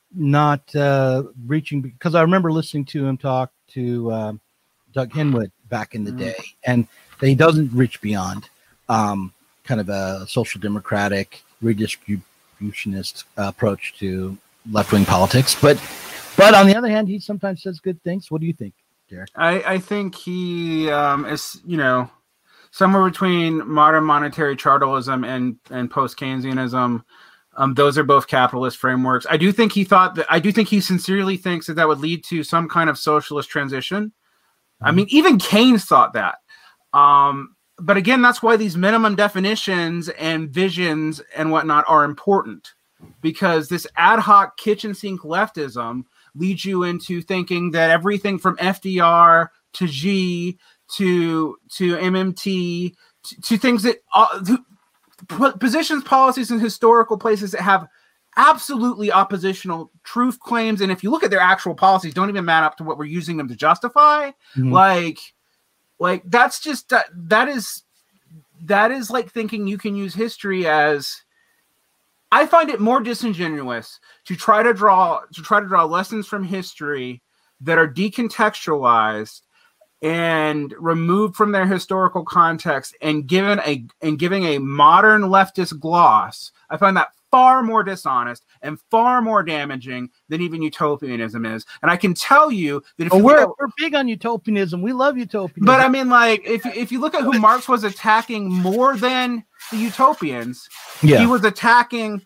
A: not uh, reaching, because I remember listening to him talk to um, Doug Henwood back in the mm. day, and he doesn't reach beyond um, kind of a social democratic redistributionist uh, approach to left-wing politics. But but on the other hand, he sometimes says good things. What do you think, Derek?
B: I, I think he um, is, you know, somewhere between modern monetary chartalism and, and post-Keynesianism, Um, those are both capitalist frameworks. I do think he thought that. I do think he sincerely thinks that that would lead to some kind of socialist transition. Mm-hmm. I mean, even Keynes thought that. Um, but again, that's why these minimum definitions and visions and whatnot are important, because this ad hoc kitchen sink leftism leads you into thinking that everything from F D R to G to to M M T to, to things that uh, to, positions, policies, and historical places that have absolutely oppositional truth claims, and if you look at their actual policies, don't even match up to what we're using them to justify. Mm-hmm. Like, like that's just that, that is that is like thinking you can use history as. I find it more disingenuous to try to draw to try to draw lessons from history that are decontextualized and removed from their historical context and given a and giving a modern leftist gloss. I find that far more dishonest and far more damaging than even utopianism is. And I can tell you that if
A: oh,
B: you
A: we're
B: look,
A: we're big on utopianism, we love utopianism.
B: But I mean, like if if you look at who Marx was attacking more than the utopians, yeah. he was attacking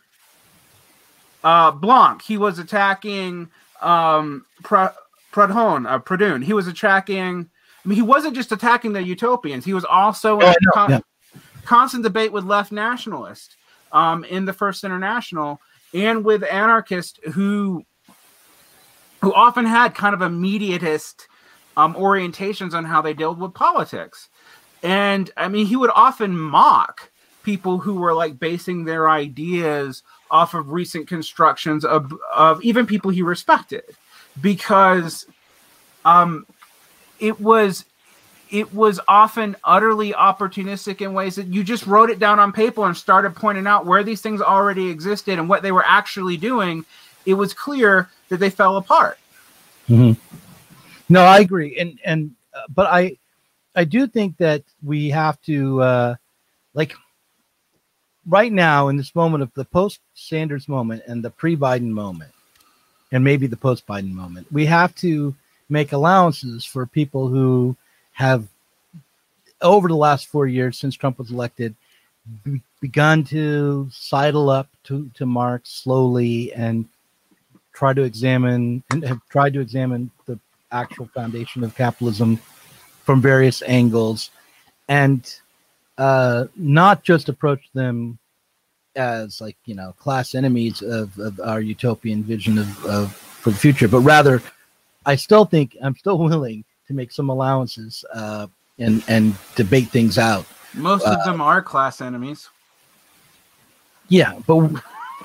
B: uh, Blanc. He was attacking um, Proudhon, uh, Proudhon. He was attacking. I mean, he wasn't just attacking the utopians. He was also in oh, con- yeah. constant debate with left nationalists um, in the First International and with anarchists who who often had kind of immediatist um, orientations on how they dealt with politics. And I mean, he would often mock people who were like basing their ideas off of recent constructions of, of even people he respected, because um, it was it was often utterly opportunistic in ways that you just wrote it down on paper and started pointing out where these things already existed and what they were actually doing. It was clear that they fell apart.
A: Mm-hmm. No, I agree, and and uh, but I I do think that we have to uh, like right now in this moment of the post-Sanders moment and the pre-Biden moment, and maybe the post-Biden moment, we have to make allowances for people who have, over the last four years since Trump was elected, be- begun to sidle up to, to Marx slowly and try to examine and have tried to examine the actual foundation of capitalism from various angles, and uh, not just approach them as like, you know, class enemies of, of our utopian vision of, of for the future, but rather I still think I'm still willing to make some allowances uh, and and debate things out.
B: Most
A: uh,
B: of them are class enemies.
A: Yeah, but um,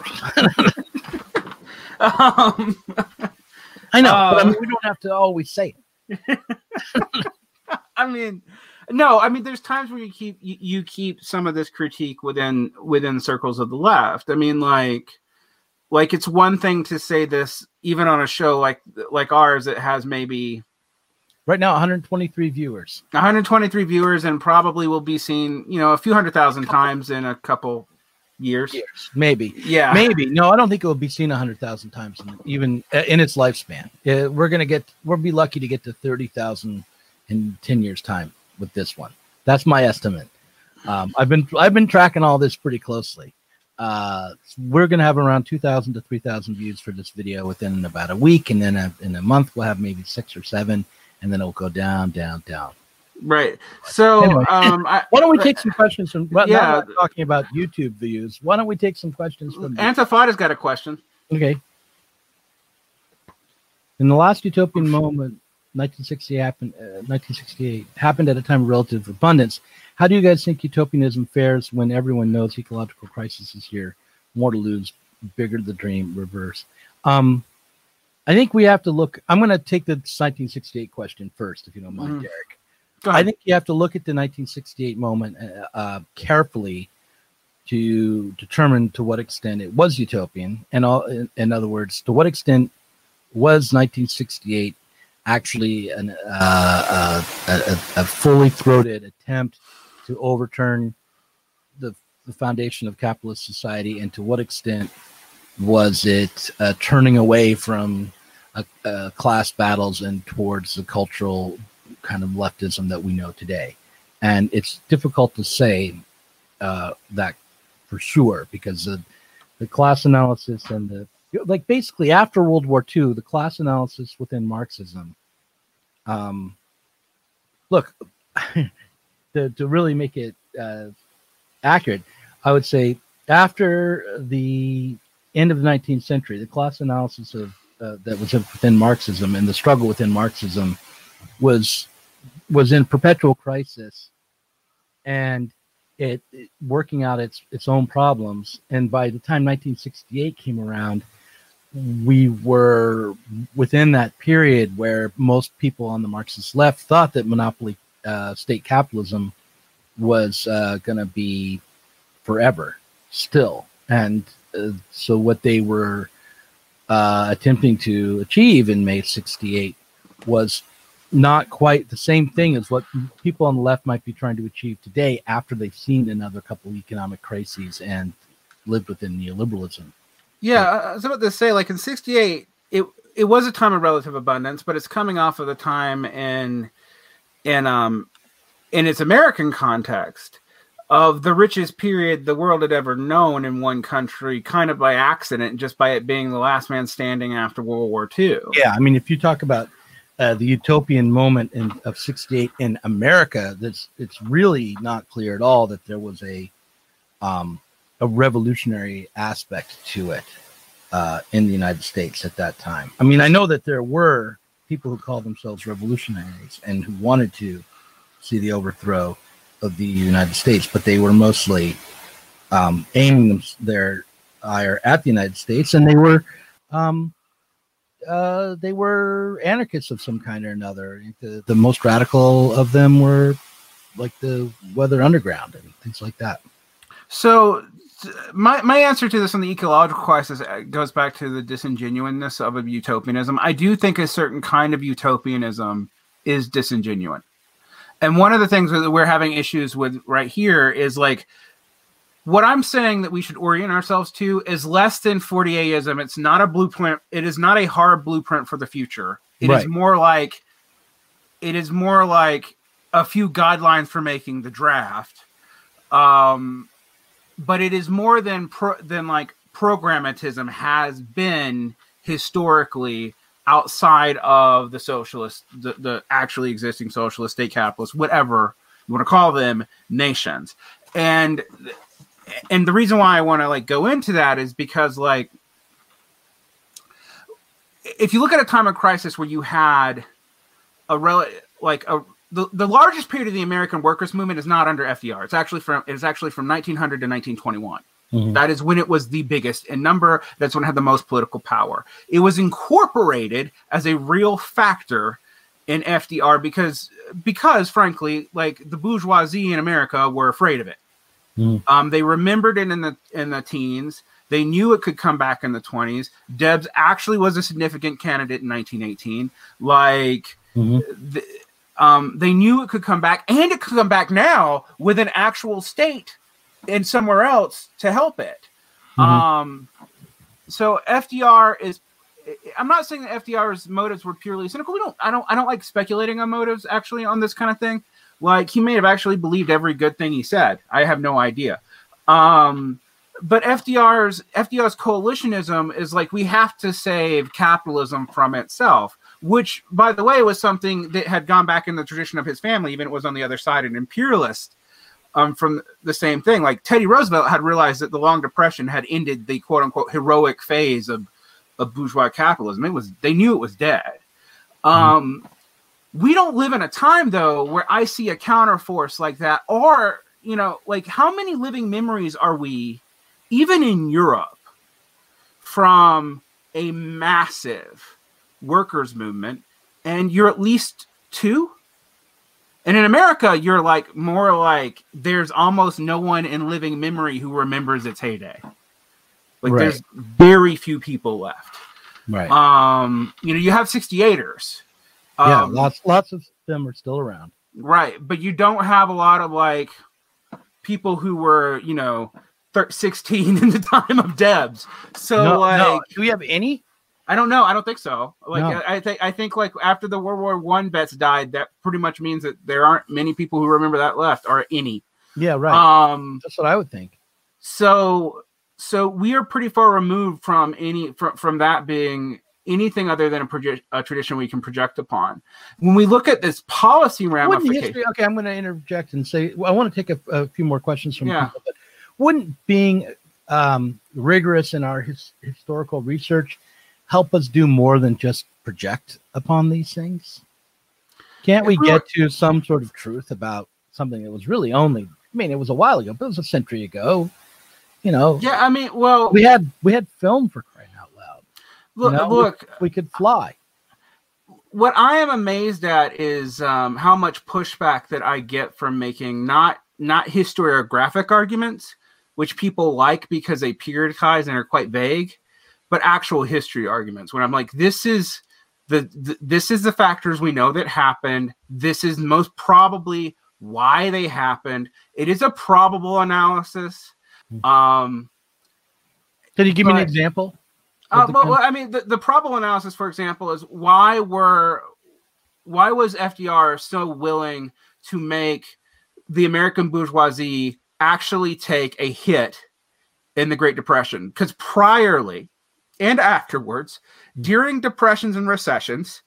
A: I know. Uh, but I mean, we don't have to always say it.
B: I mean, no. I mean, there's times where you keep you, you keep some of this critique within within circles of the left. I mean, like. Like, it's one thing to say this, even on a show like like ours that has maybe...
A: Right now, one hundred twenty-three viewers.
B: one hundred twenty-three viewers, and probably will be seen, you know, a few hundred thousand times in a couple years.
A: Years, maybe.
B: Yeah.
A: Maybe. No, I don't think it will be seen one hundred thousand times, in, even in its lifespan. Uh, we're going to get... We'll be lucky to get to thirty thousand in ten years' time with this one. That's my estimate. Um, I've been I've been tracking all this pretty closely. Uh, we're going to have around two thousand to three thousand views for this video within about a week. And then a, in a month, we'll have maybe six or seven. And then it'll go down, down, down.
B: Right. So anyway,
A: um, I, why don't we take some questions from, well, yeah, now we're talking about YouTube views. Why don't we take some questions from
B: Antifada's got a question.
A: Okay. In the last utopian moment, nineteen sixty-eight happened, uh, nineteen sixty-eight happened at a time of relative abundance. How do you guys think utopianism fares when everyone knows ecological crisis is here? More to lose, bigger the dream, reverse. Um, I think we have to look. I'm going to take the nineteen sixty-eight question first, if you don't mind, mm. Derek. I think you have to look at the nineteen sixty-eight moment uh, uh, carefully to determine to what extent it was utopian. And all, in, in other words, to what extent was nineteen sixty-eight actually an, uh, uh, a, a fully throated attempt to overturn the, the foundation of capitalist society, and to what extent was it uh, turning away from uh, uh, class battles and towards the cultural kind of leftism that we know today? And it's difficult to say uh, that for sure, because the, the class analysis and the like. Basically, after World War Two, the class analysis within Marxism. Um, look, to to really make it uh, accurate, I would say after the end of the nineteenth century, the class analysis of uh, that was within Marxism and the struggle within Marxism was was in perpetual crisis, and it, it working out its its own problems. And by the time nineteen sixty-eight came around, we were within that period where most people on the Marxist left thought that monopoly uh, state capitalism was uh, going to be forever still. And uh, so what they were uh, attempting to achieve in May sixty-eight was not quite the same thing as what people on the left might be trying to achieve today after they've seen another couple of economic crises and lived within neoliberalism.
B: Yeah, I was about to say, like in sixty-eight, it it was a time of relative abundance, but it's coming off of the time in in um in its American context of the richest period the world had ever known in one country, kind of by accident, just by it being the last man standing after World War Two.
A: Yeah, I mean, if you talk about uh, the utopian moment in, of sixty-eight in America, that's it's really not clear at all that there was a um, a revolutionary aspect to it uh, in the United States at that time. I mean, I know that there were people who called themselves revolutionaries and who wanted to see the overthrow of the United States, but they were mostly um, aiming them, their ire at the United States, and they were um, uh, they were anarchists of some kind or another. The, the most radical of them were like the Weather Underground and things like that.
B: So my my answer to this on the ecological crisis goes back to the disingenuousness of a utopianism. I do think a certain kind of utopianism is disingenuous. And one of the things that we're having issues with right here is like, what I'm saying that we should orient ourselves to is less than forty-eightism. It's not a blueprint. It is not a hard blueprint for the future. It right. is more like, it is more like a few guidelines for making the draft. Um, but it is more than pro, than like programmatism has been historically outside of the socialist, the, the actually existing socialist, state capitalist, whatever you want to call them, nations. And and the reason why I want to like go into that is because like if you look at a time of crisis where you had a rel like a the, the largest period of the American workers movement is not under F D R. It's actually from it is actually from nineteen hundred to nineteen twenty-one. Mm-hmm. That is when it was the biggest in number. That's when it had the most political power. It was incorporated as a real factor in F D R because, because frankly, like the bourgeoisie in America were afraid of it. Mm-hmm. Um, they remembered it in the in the teens. They knew it could come back in the twenties. Debs actually was a significant candidate in nineteen eighteen. Like, mm-hmm. the, um, they knew it could come back, and it could come back now with an actual state and somewhere else to help it. Mm-hmm. Um, so F D R is, I'm not saying that F D R's motives were purely cynical. We don't, I don't, I don't like speculating on motives actually on this kind of thing. Like he may have actually believed every good thing he said. I have no idea. Um, but F D R's, F D R's coalitionism is like, we have to save capitalism from itself, which by the way, was something that had gone back in the tradition of his family, even it was on the other side, an imperialist. Um, from the same thing, like Teddy Roosevelt had realized that the Long Depression had ended the quote unquote heroic phase of, of bourgeois capitalism. It was, they knew it was dead. Um, mm-hmm. We don't live in a time though, where I see a counterforce like that, or, you know, like how many living memories are we, even in Europe, from a massive workers movement, and you're at least two. And in America, you're like more like there's almost no one in living memory who remembers its heyday. Like right. There's very few people left.
A: Right.
B: Um, you know, you have sixty-eighters. Um,
A: yeah, lots lots of them are still around.
B: Right, but you don't have a lot of like people who were, you know, sixteen in the time of Debs. So
A: no,
B: like,
A: no. Do we have any?
B: I don't know. I don't think so. Like,
A: no.
B: I, I think I think like after the World War One vets died, that pretty much means that there aren't many people who remember that left, or any.
A: Yeah, right.
B: Um,
A: That's what I would think.
B: So, so we are pretty far removed from any from, from that being anything other than a, proje- a tradition we can project upon. When we look at this policy ramification,
A: history, okay, I'm going to interject and say well, I want to take a, a few more questions from
B: yeah.
A: people. But wouldn't being um, rigorous in our his, historical research help us do more than just project upon these things? Can't we get to some sort of truth about something that was really only? I mean, it was a while ago, but it was a century ago. You know.
B: Yeah, I mean, well,
A: we had we had film for crying out loud.
B: Look,
A: you know,
B: look,
A: we, we could fly.
B: What I am amazed at is um, how much pushback that I get from making not not historiographic arguments, which people like because they periodize and are quite vague, but actual history arguments. When I'm like, this is the, the this is the factors we know that happened. This is most probably why they happened. It is a probable analysis. Um,
A: Can you give
B: but,
A: me an example?
B: Uh, but, well, I mean, the, the probable analysis, for example, is why were why was F D R so willing to make the American bourgeoisie actually take a hit in the Great Depression? Because priorly and afterwards, during depressions and recessions,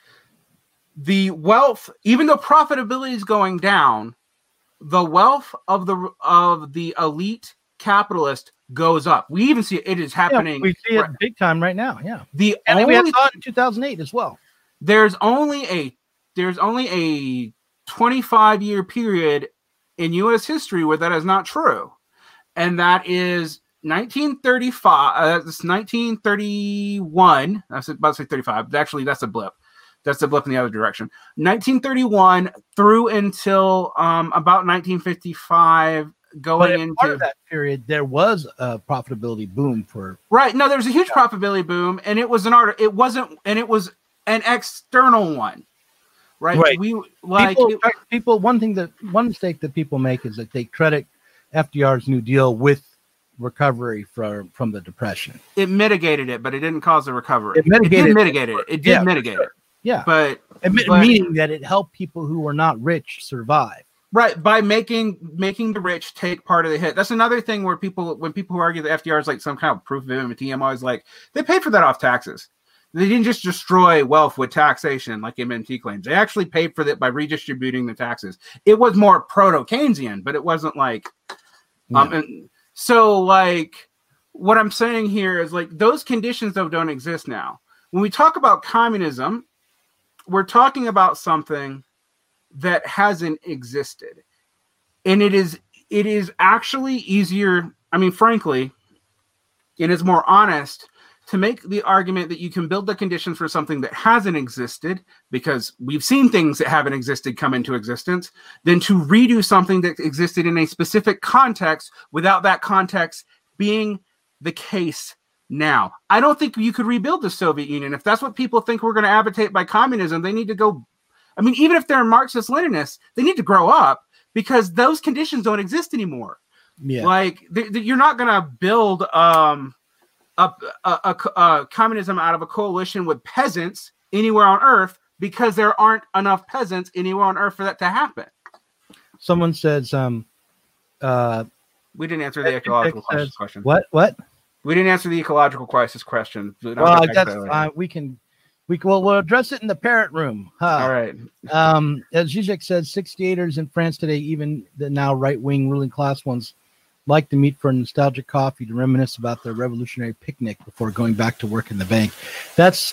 B: the wealth, even though profitability is going down, the wealth of the of the elite capitalist goes up. We even see it, it is happening.
A: Yeah, we see it
B: right,
A: big time right now. Yeah,
B: the
A: and
B: only,
A: we had saw it in two thousand eight as well.
B: There's only a there's only a twenty-five year period in U S history where that is not true, and that is nineteen thirty-five. Uh, that's nineteen thirty-one. I was about to say thirty-five. Actually, that's a blip. That's a blip in the other direction. nineteen thirty-one through until um, about nineteen fifty-five. Going
A: but
B: into
A: part of that period, there was a profitability boom for
B: right. No, there was a huge yeah. profitability boom, and it was an art. It wasn't, and it was an external one, right?
A: Right.
B: We like
A: people,
B: it,
A: people. One thing that one mistake that people make is that they credit F D R's New Deal with recovery from from the Depression.
B: It mitigated it, but it didn't cause the recovery.
A: It mitigated
B: it. Did mitigate it. It did
A: yeah,
B: mitigate
A: sure.
B: it.
A: Yeah,
B: but,
A: it,
B: but
A: meaning that it helped people who were not rich survive.
B: Right, by making making the rich take part of the hit. That's another thing where people, when people who argue that F D R is like some kind of proof of immunity, I'm always like, they paid for that off taxes. They didn't just destroy wealth with taxation like M M T claims. They actually paid for that by redistributing the taxes. It was more proto-Keynesian, but it wasn't like, yeah. um, and so like what I'm saying here is like those conditions though don't exist now. When we talk about communism, we're talking about something that hasn't existed, and it is it is actually easier. I mean, frankly, it is more honest to make the argument that you can build the conditions for something that hasn't existed, because we've seen things that haven't existed come into existence, than to redo something that existed in a specific context without that context being the case now. I don't think you could rebuild the Soviet Union. If that's what people think we're going to advocate by communism, they need to go. I mean, even if they're Marxist-Leninists, they need to grow up, because those conditions don't exist anymore.
A: Yeah,
B: like th- th- you're not going to build um, a, a, a, a communism out of a coalition with peasants anywhere on Earth, because there aren't enough peasants anywhere on Earth for that to happen.
A: Someone says, um, uh,
B: "We didn't answer the ecological crisis question."
A: What? What?
B: We didn't answer the ecological crisis question.
A: Well, that's fine. We can. We will we'll address it in the parrot room. Huh?
B: All right.
A: Um, as Zizek says, sixty-eighters in France today, even the now right-wing ruling class ones, like to meet for a nostalgic coffee to reminisce about their revolutionary picnic before going back to work in the bank. That's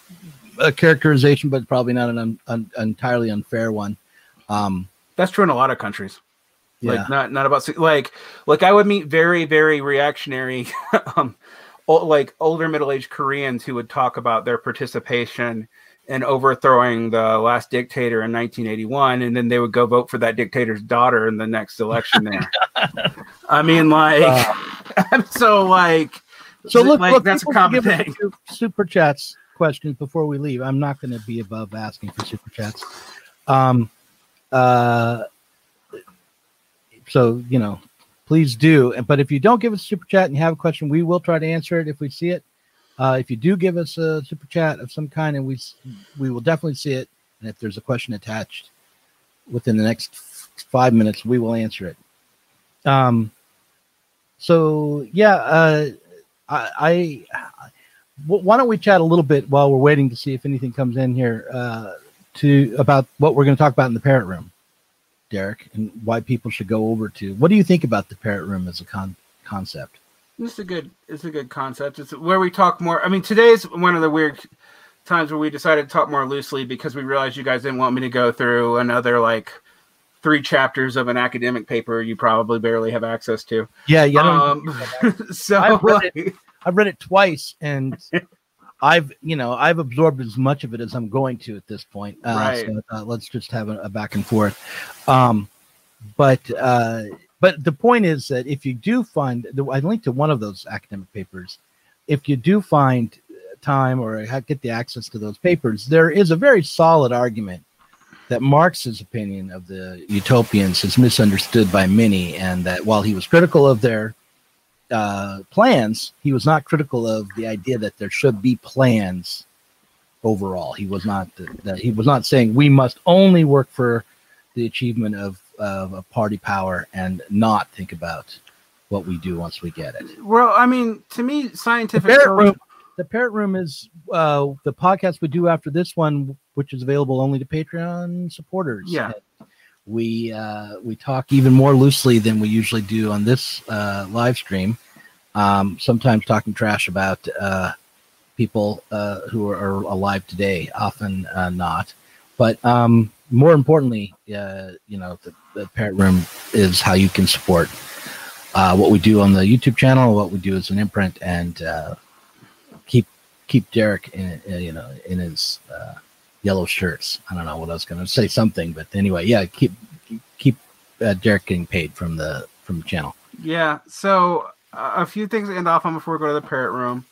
A: a characterization, but probably not an un, un, entirely unfair one. Um,
B: That's true in a lot of countries.
A: Yeah.
B: Like not not about like like I would meet very very reactionary. um, like older middle-aged Koreans who would talk about their participation in overthrowing the last dictator in nineteen eighty-one, and then they would go vote for that dictator's daughter in the next election there. I mean, like, uh, so like,
A: so look,
B: like
A: look
B: that's a common thing.
A: Super chats questions before we leave. I'm not going to be above asking for super chats. Um, uh, so, you know, please do. But if you don't give us a super chat and you have a question, we will try to answer it if we see it. Uh, if you do give us a super chat of some kind, and we we will definitely see it. And if there's a question attached within the next five minutes, we will answer it. Um, so yeah, uh, I, I why don't we chat a little bit while we're waiting to see if anything comes in here uh, to about what we're going to talk about in the Parrot Room, Derek, and why people should go over to. What do you think about the Parrot Room as a con- concept?
B: It's a good, it's a good concept. It's where we talk more. I mean, today's one of the weird times where we decided to talk more loosely because we realized you guys didn't want me to go through another like three chapters of an academic paper you probably barely have access to.
A: Yeah, yeah.
B: Um, so
A: I've read, it, I've read it twice, and I've you know I've absorbed as much of it as I'm going to at this point. Uh,
B: right.
A: So uh, let's just have a, a back and forth. Um, but uh, but the point is that if you do find, I linked to one of those academic papers. If you do find time or get the access to those papers, there is a very solid argument that Marx's opinion of the utopians is misunderstood by many, and that while he was critical of their uh, plans, he was not critical of the idea that there should be plans overall. He was not that he was not saying we must only work for the achievement of, of, of party power and not think about what we do once we get it.
B: Well, I mean, to me, scientific.
A: The Parrot Room, the Parrot Room is uh, the podcast we do after this one, which is available only to Patreon supporters.
B: Yeah.
A: And we uh, we talk even more loosely than we usually do on this uh, live stream. Um, sometimes talking trash about uh, people uh, who are, are alive today, often uh, not. But um, more importantly, uh, you know, the, the Parrot Room is how you can support uh, what we do on the YouTube channel, what we do as an imprint, and uh, keep keep Derek in, uh, you know, in his uh, yellow shirts. I don't know what I was going to say, something, but anyway, yeah, keep keep uh, Derek getting paid from the from the channel.
B: Yeah. So uh, a few things to end off on before we go to the Parrot Room.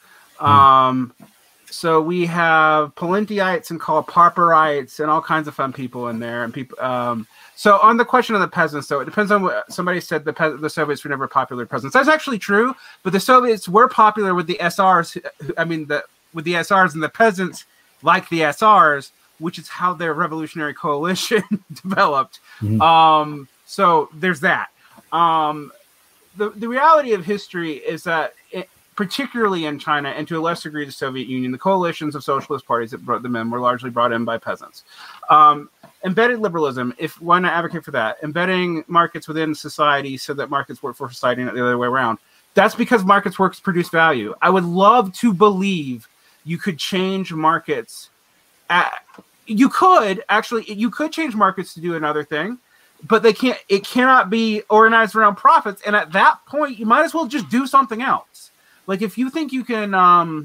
B: Um, mm. So we have Palintyites and Kalapaparites and all kinds of fun people in there, and people. Um, so on the question of the peasants, though, it depends on what somebody said. The pe- the Soviets were never popular peasants. That's actually true, but the Soviets were popular with the S Rs. I mean, the with the S Rs, and the peasants like the S Rs, which is how their revolutionary coalition developed. Mm-hmm. Um, so there's that. Um, the the reality of history is that, it, particularly in China and to a lesser degree the Soviet Union, the coalitions of socialist parties that brought them in were largely brought in by peasants. Um, embedded liberalism, if why not advocate for that? Embedding markets within society so that markets work for society, not the other way around. That's because markets work to produce value. I would love to believe you could change markets. At, you could actually, you could change markets to do another thing, but they can't. It cannot be organized around profits. And at that point, you might as well just do something else. Like if you think you can, um,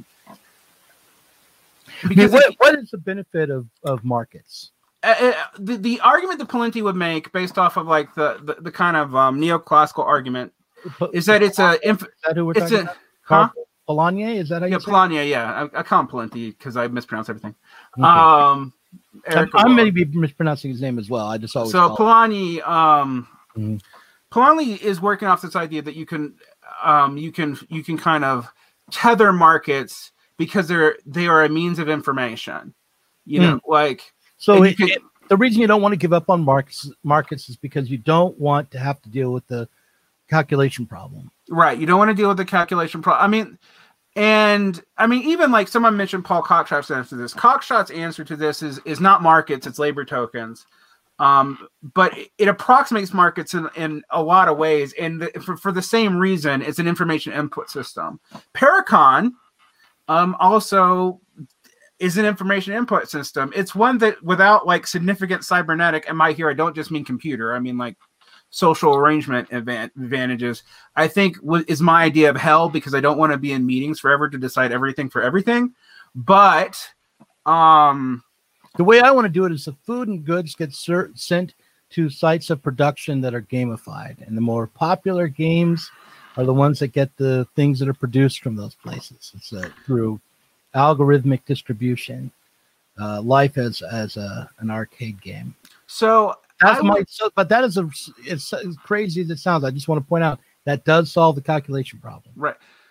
A: because I mean, what, if, what is the benefit of, of markets?
B: Uh, the the argument that Palintyi would make, based off of like the the, the kind of um, neoclassical argument, is that it's a. Inf- is that who we're talking about?
A: Huh? Polanyi, is that how you
B: yeah,
A: say
B: Polanyi,
A: it?
B: yeah. I, I call him Palintyi because I mispronounce everything.
A: Okay.
B: Um,
A: I'm, I'm maybe mispronouncing his name as well. I just always
B: so Polanyi. Um,
A: mm-hmm.
B: Polanyi is working off this idea that you can, um, you can, you can kind of tether markets because they're they are a means of information. You know, mm. like
A: so. It, can, it, the reason you don't want to give up on markets markets is because you don't want to have to deal with the calculation problem.
B: Right. You don't want to deal with the calculation problem. I mean, and I mean, even like someone mentioned Paul Cockshot's answer to this. Cockshot's answer to this is is not markets, it's labor tokens. Um, but it, it approximates markets in, in a lot of ways. And the, for, for the same reason, it's an information input system. Paracon um, also is an information input system. It's one that without like significant cybernetic, and by here I don't just mean computer, I mean like social arrangement advantages, I think w- is my idea of hell, because I don't want to be in meetings forever to decide everything for everything. But um,
A: the way I want to do it is the food and goods get ser- sent to sites of production that are gamified, and the more popular games are the ones that get the things that are produced from those places. It's uh, through algorithmic distribution, uh, life as as a an arcade game.
B: So
A: that's
B: would,
A: my. So, but that is a. It's as crazy as it sounds. I just want to point out that does solve the calculation problem.
B: Right.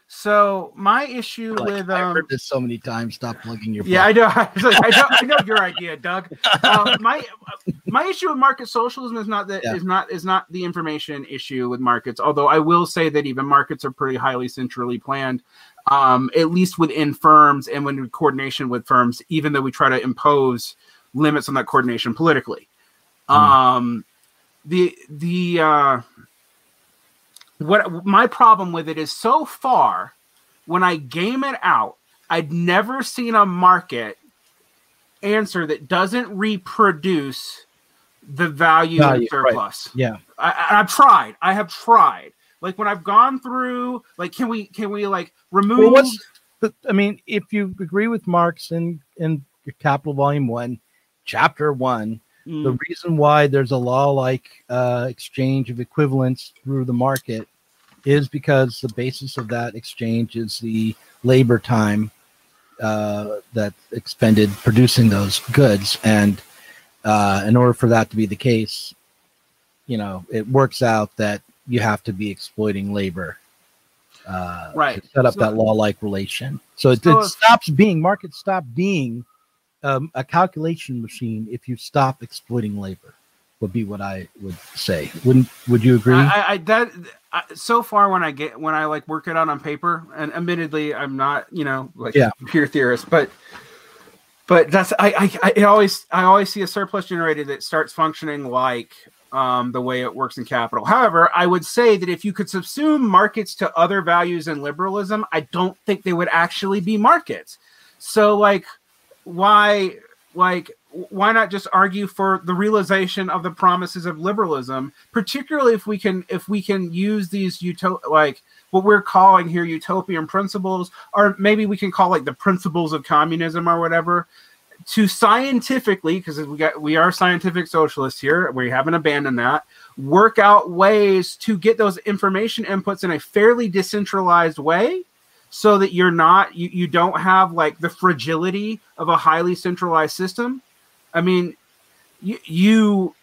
B: So my issue
A: like,
B: with
A: I've
B: um,
A: heard this so many times. Stop plugging your.
B: Yeah, I know. I know. I know your idea, Doug. Um, my my issue with market socialism is not that yeah. is not is not the information issue with markets. Although I will say that even markets are pretty highly centrally planned, um, at least within firms and when in coordination with firms. Even though we try to impose limits on that coordination politically, mm. um, the the uh, what my problem with it is so far when I game it out. I'd never seen a market answer that doesn't reproduce the value, value in surplus.
A: Right. Yeah,
B: I, I've tried. I have tried. Like when I've gone through, like, can we can we like remove?
A: Well, what's the, I mean, if you agree with Marx in in Capital Volume One, Chapter One, mm. the reason why there's a law-like uh, exchange of equivalents through the market is because the basis of that exchange is the labor time uh, that's expended producing those goods. And uh, in order for that to be the case, you know, it works out that you have to be exploiting labor uh,
B: right.
A: to set up
B: so,
A: that law-like relation. So it,
B: so
A: it stops being, markets stop being um, a calculation machine if you stop exploiting labor, would be what I would say. Wouldn't, would you agree?
B: I, I that I, so far when I get, when I like work it out on paper, and admittedly I'm not, you know, like
A: yeah.
B: a pure theorist, but, but that's, I, I, I always, I always see a surplus generated that starts functioning like um, the way it works in capital. However, I would say that if you could subsume markets to other values in liberalism, I don't think they would actually be markets. So like, why, like, why not just argue for the realization of the promises of liberalism, particularly if we can if we can use these uto- like what we're calling here utopian principles, or maybe we can call like the principles of communism or whatever, to scientifically, because we got we are scientific socialists here, we haven't abandoned that, work out ways to get those information inputs in a fairly decentralized way, so that you're not you, you don't have like the fragility of a highly centralized system. I mean, you, you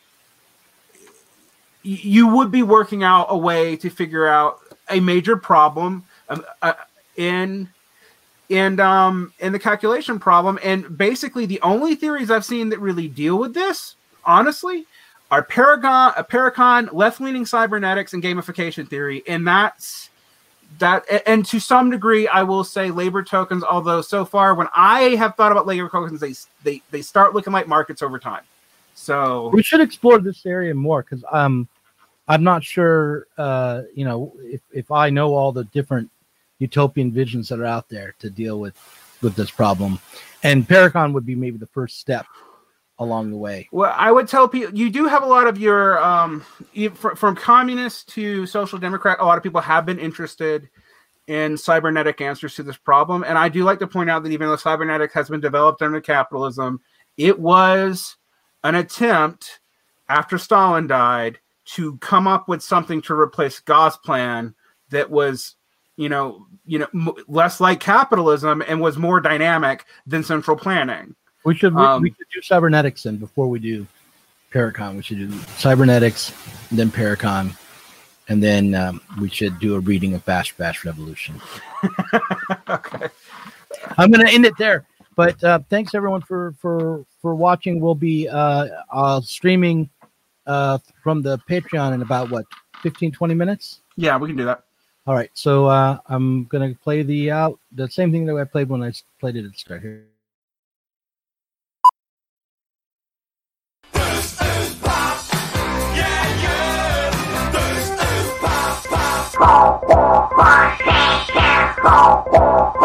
B: you would be working out a way to figure out a major problem um, uh, in in um in the calculation problem, and basically the only theories I've seen that really deal with this, honestly, are Paragon, uh, Paracon, left-leaning cybernetics, and gamification theory, and that's that. And to some degree, I will say labor tokens. Although so far, when I have thought about labor tokens, they they they start looking like markets over time. So
A: we should explore this area more, because um, I'm not sure. Uh, you know, if if I know all the different utopian visions that are out there to deal with with this problem, and Paracon would be maybe the first step along the way.
B: Well, I would tell people, you do have a lot of your um from, from communist to social democrat, a lot of people have been interested in cybernetic answers to this problem, and I do like to point out that even though cybernetics has been developed under capitalism, it was an attempt after Stalin died to come up with something to replace Gosplan that was, you know, you know, m- less like capitalism and was more dynamic than central planning.
A: We should we,
B: Um,
A: we should do cybernetics then before we do Paracon. We should do cybernetics, then Paracon, and then um, we should do a reading of Bash Bash Revolution.
B: Okay.
A: I'm going to end it there. But uh, thanks everyone for for for watching. We'll be uh, uh, streaming uh, from the Patreon in about what fifteen, twenty minutes.
B: Yeah, we can do that.
A: All right. So uh, I'm going to play the out uh, the same thing that I played when I played it at the start here.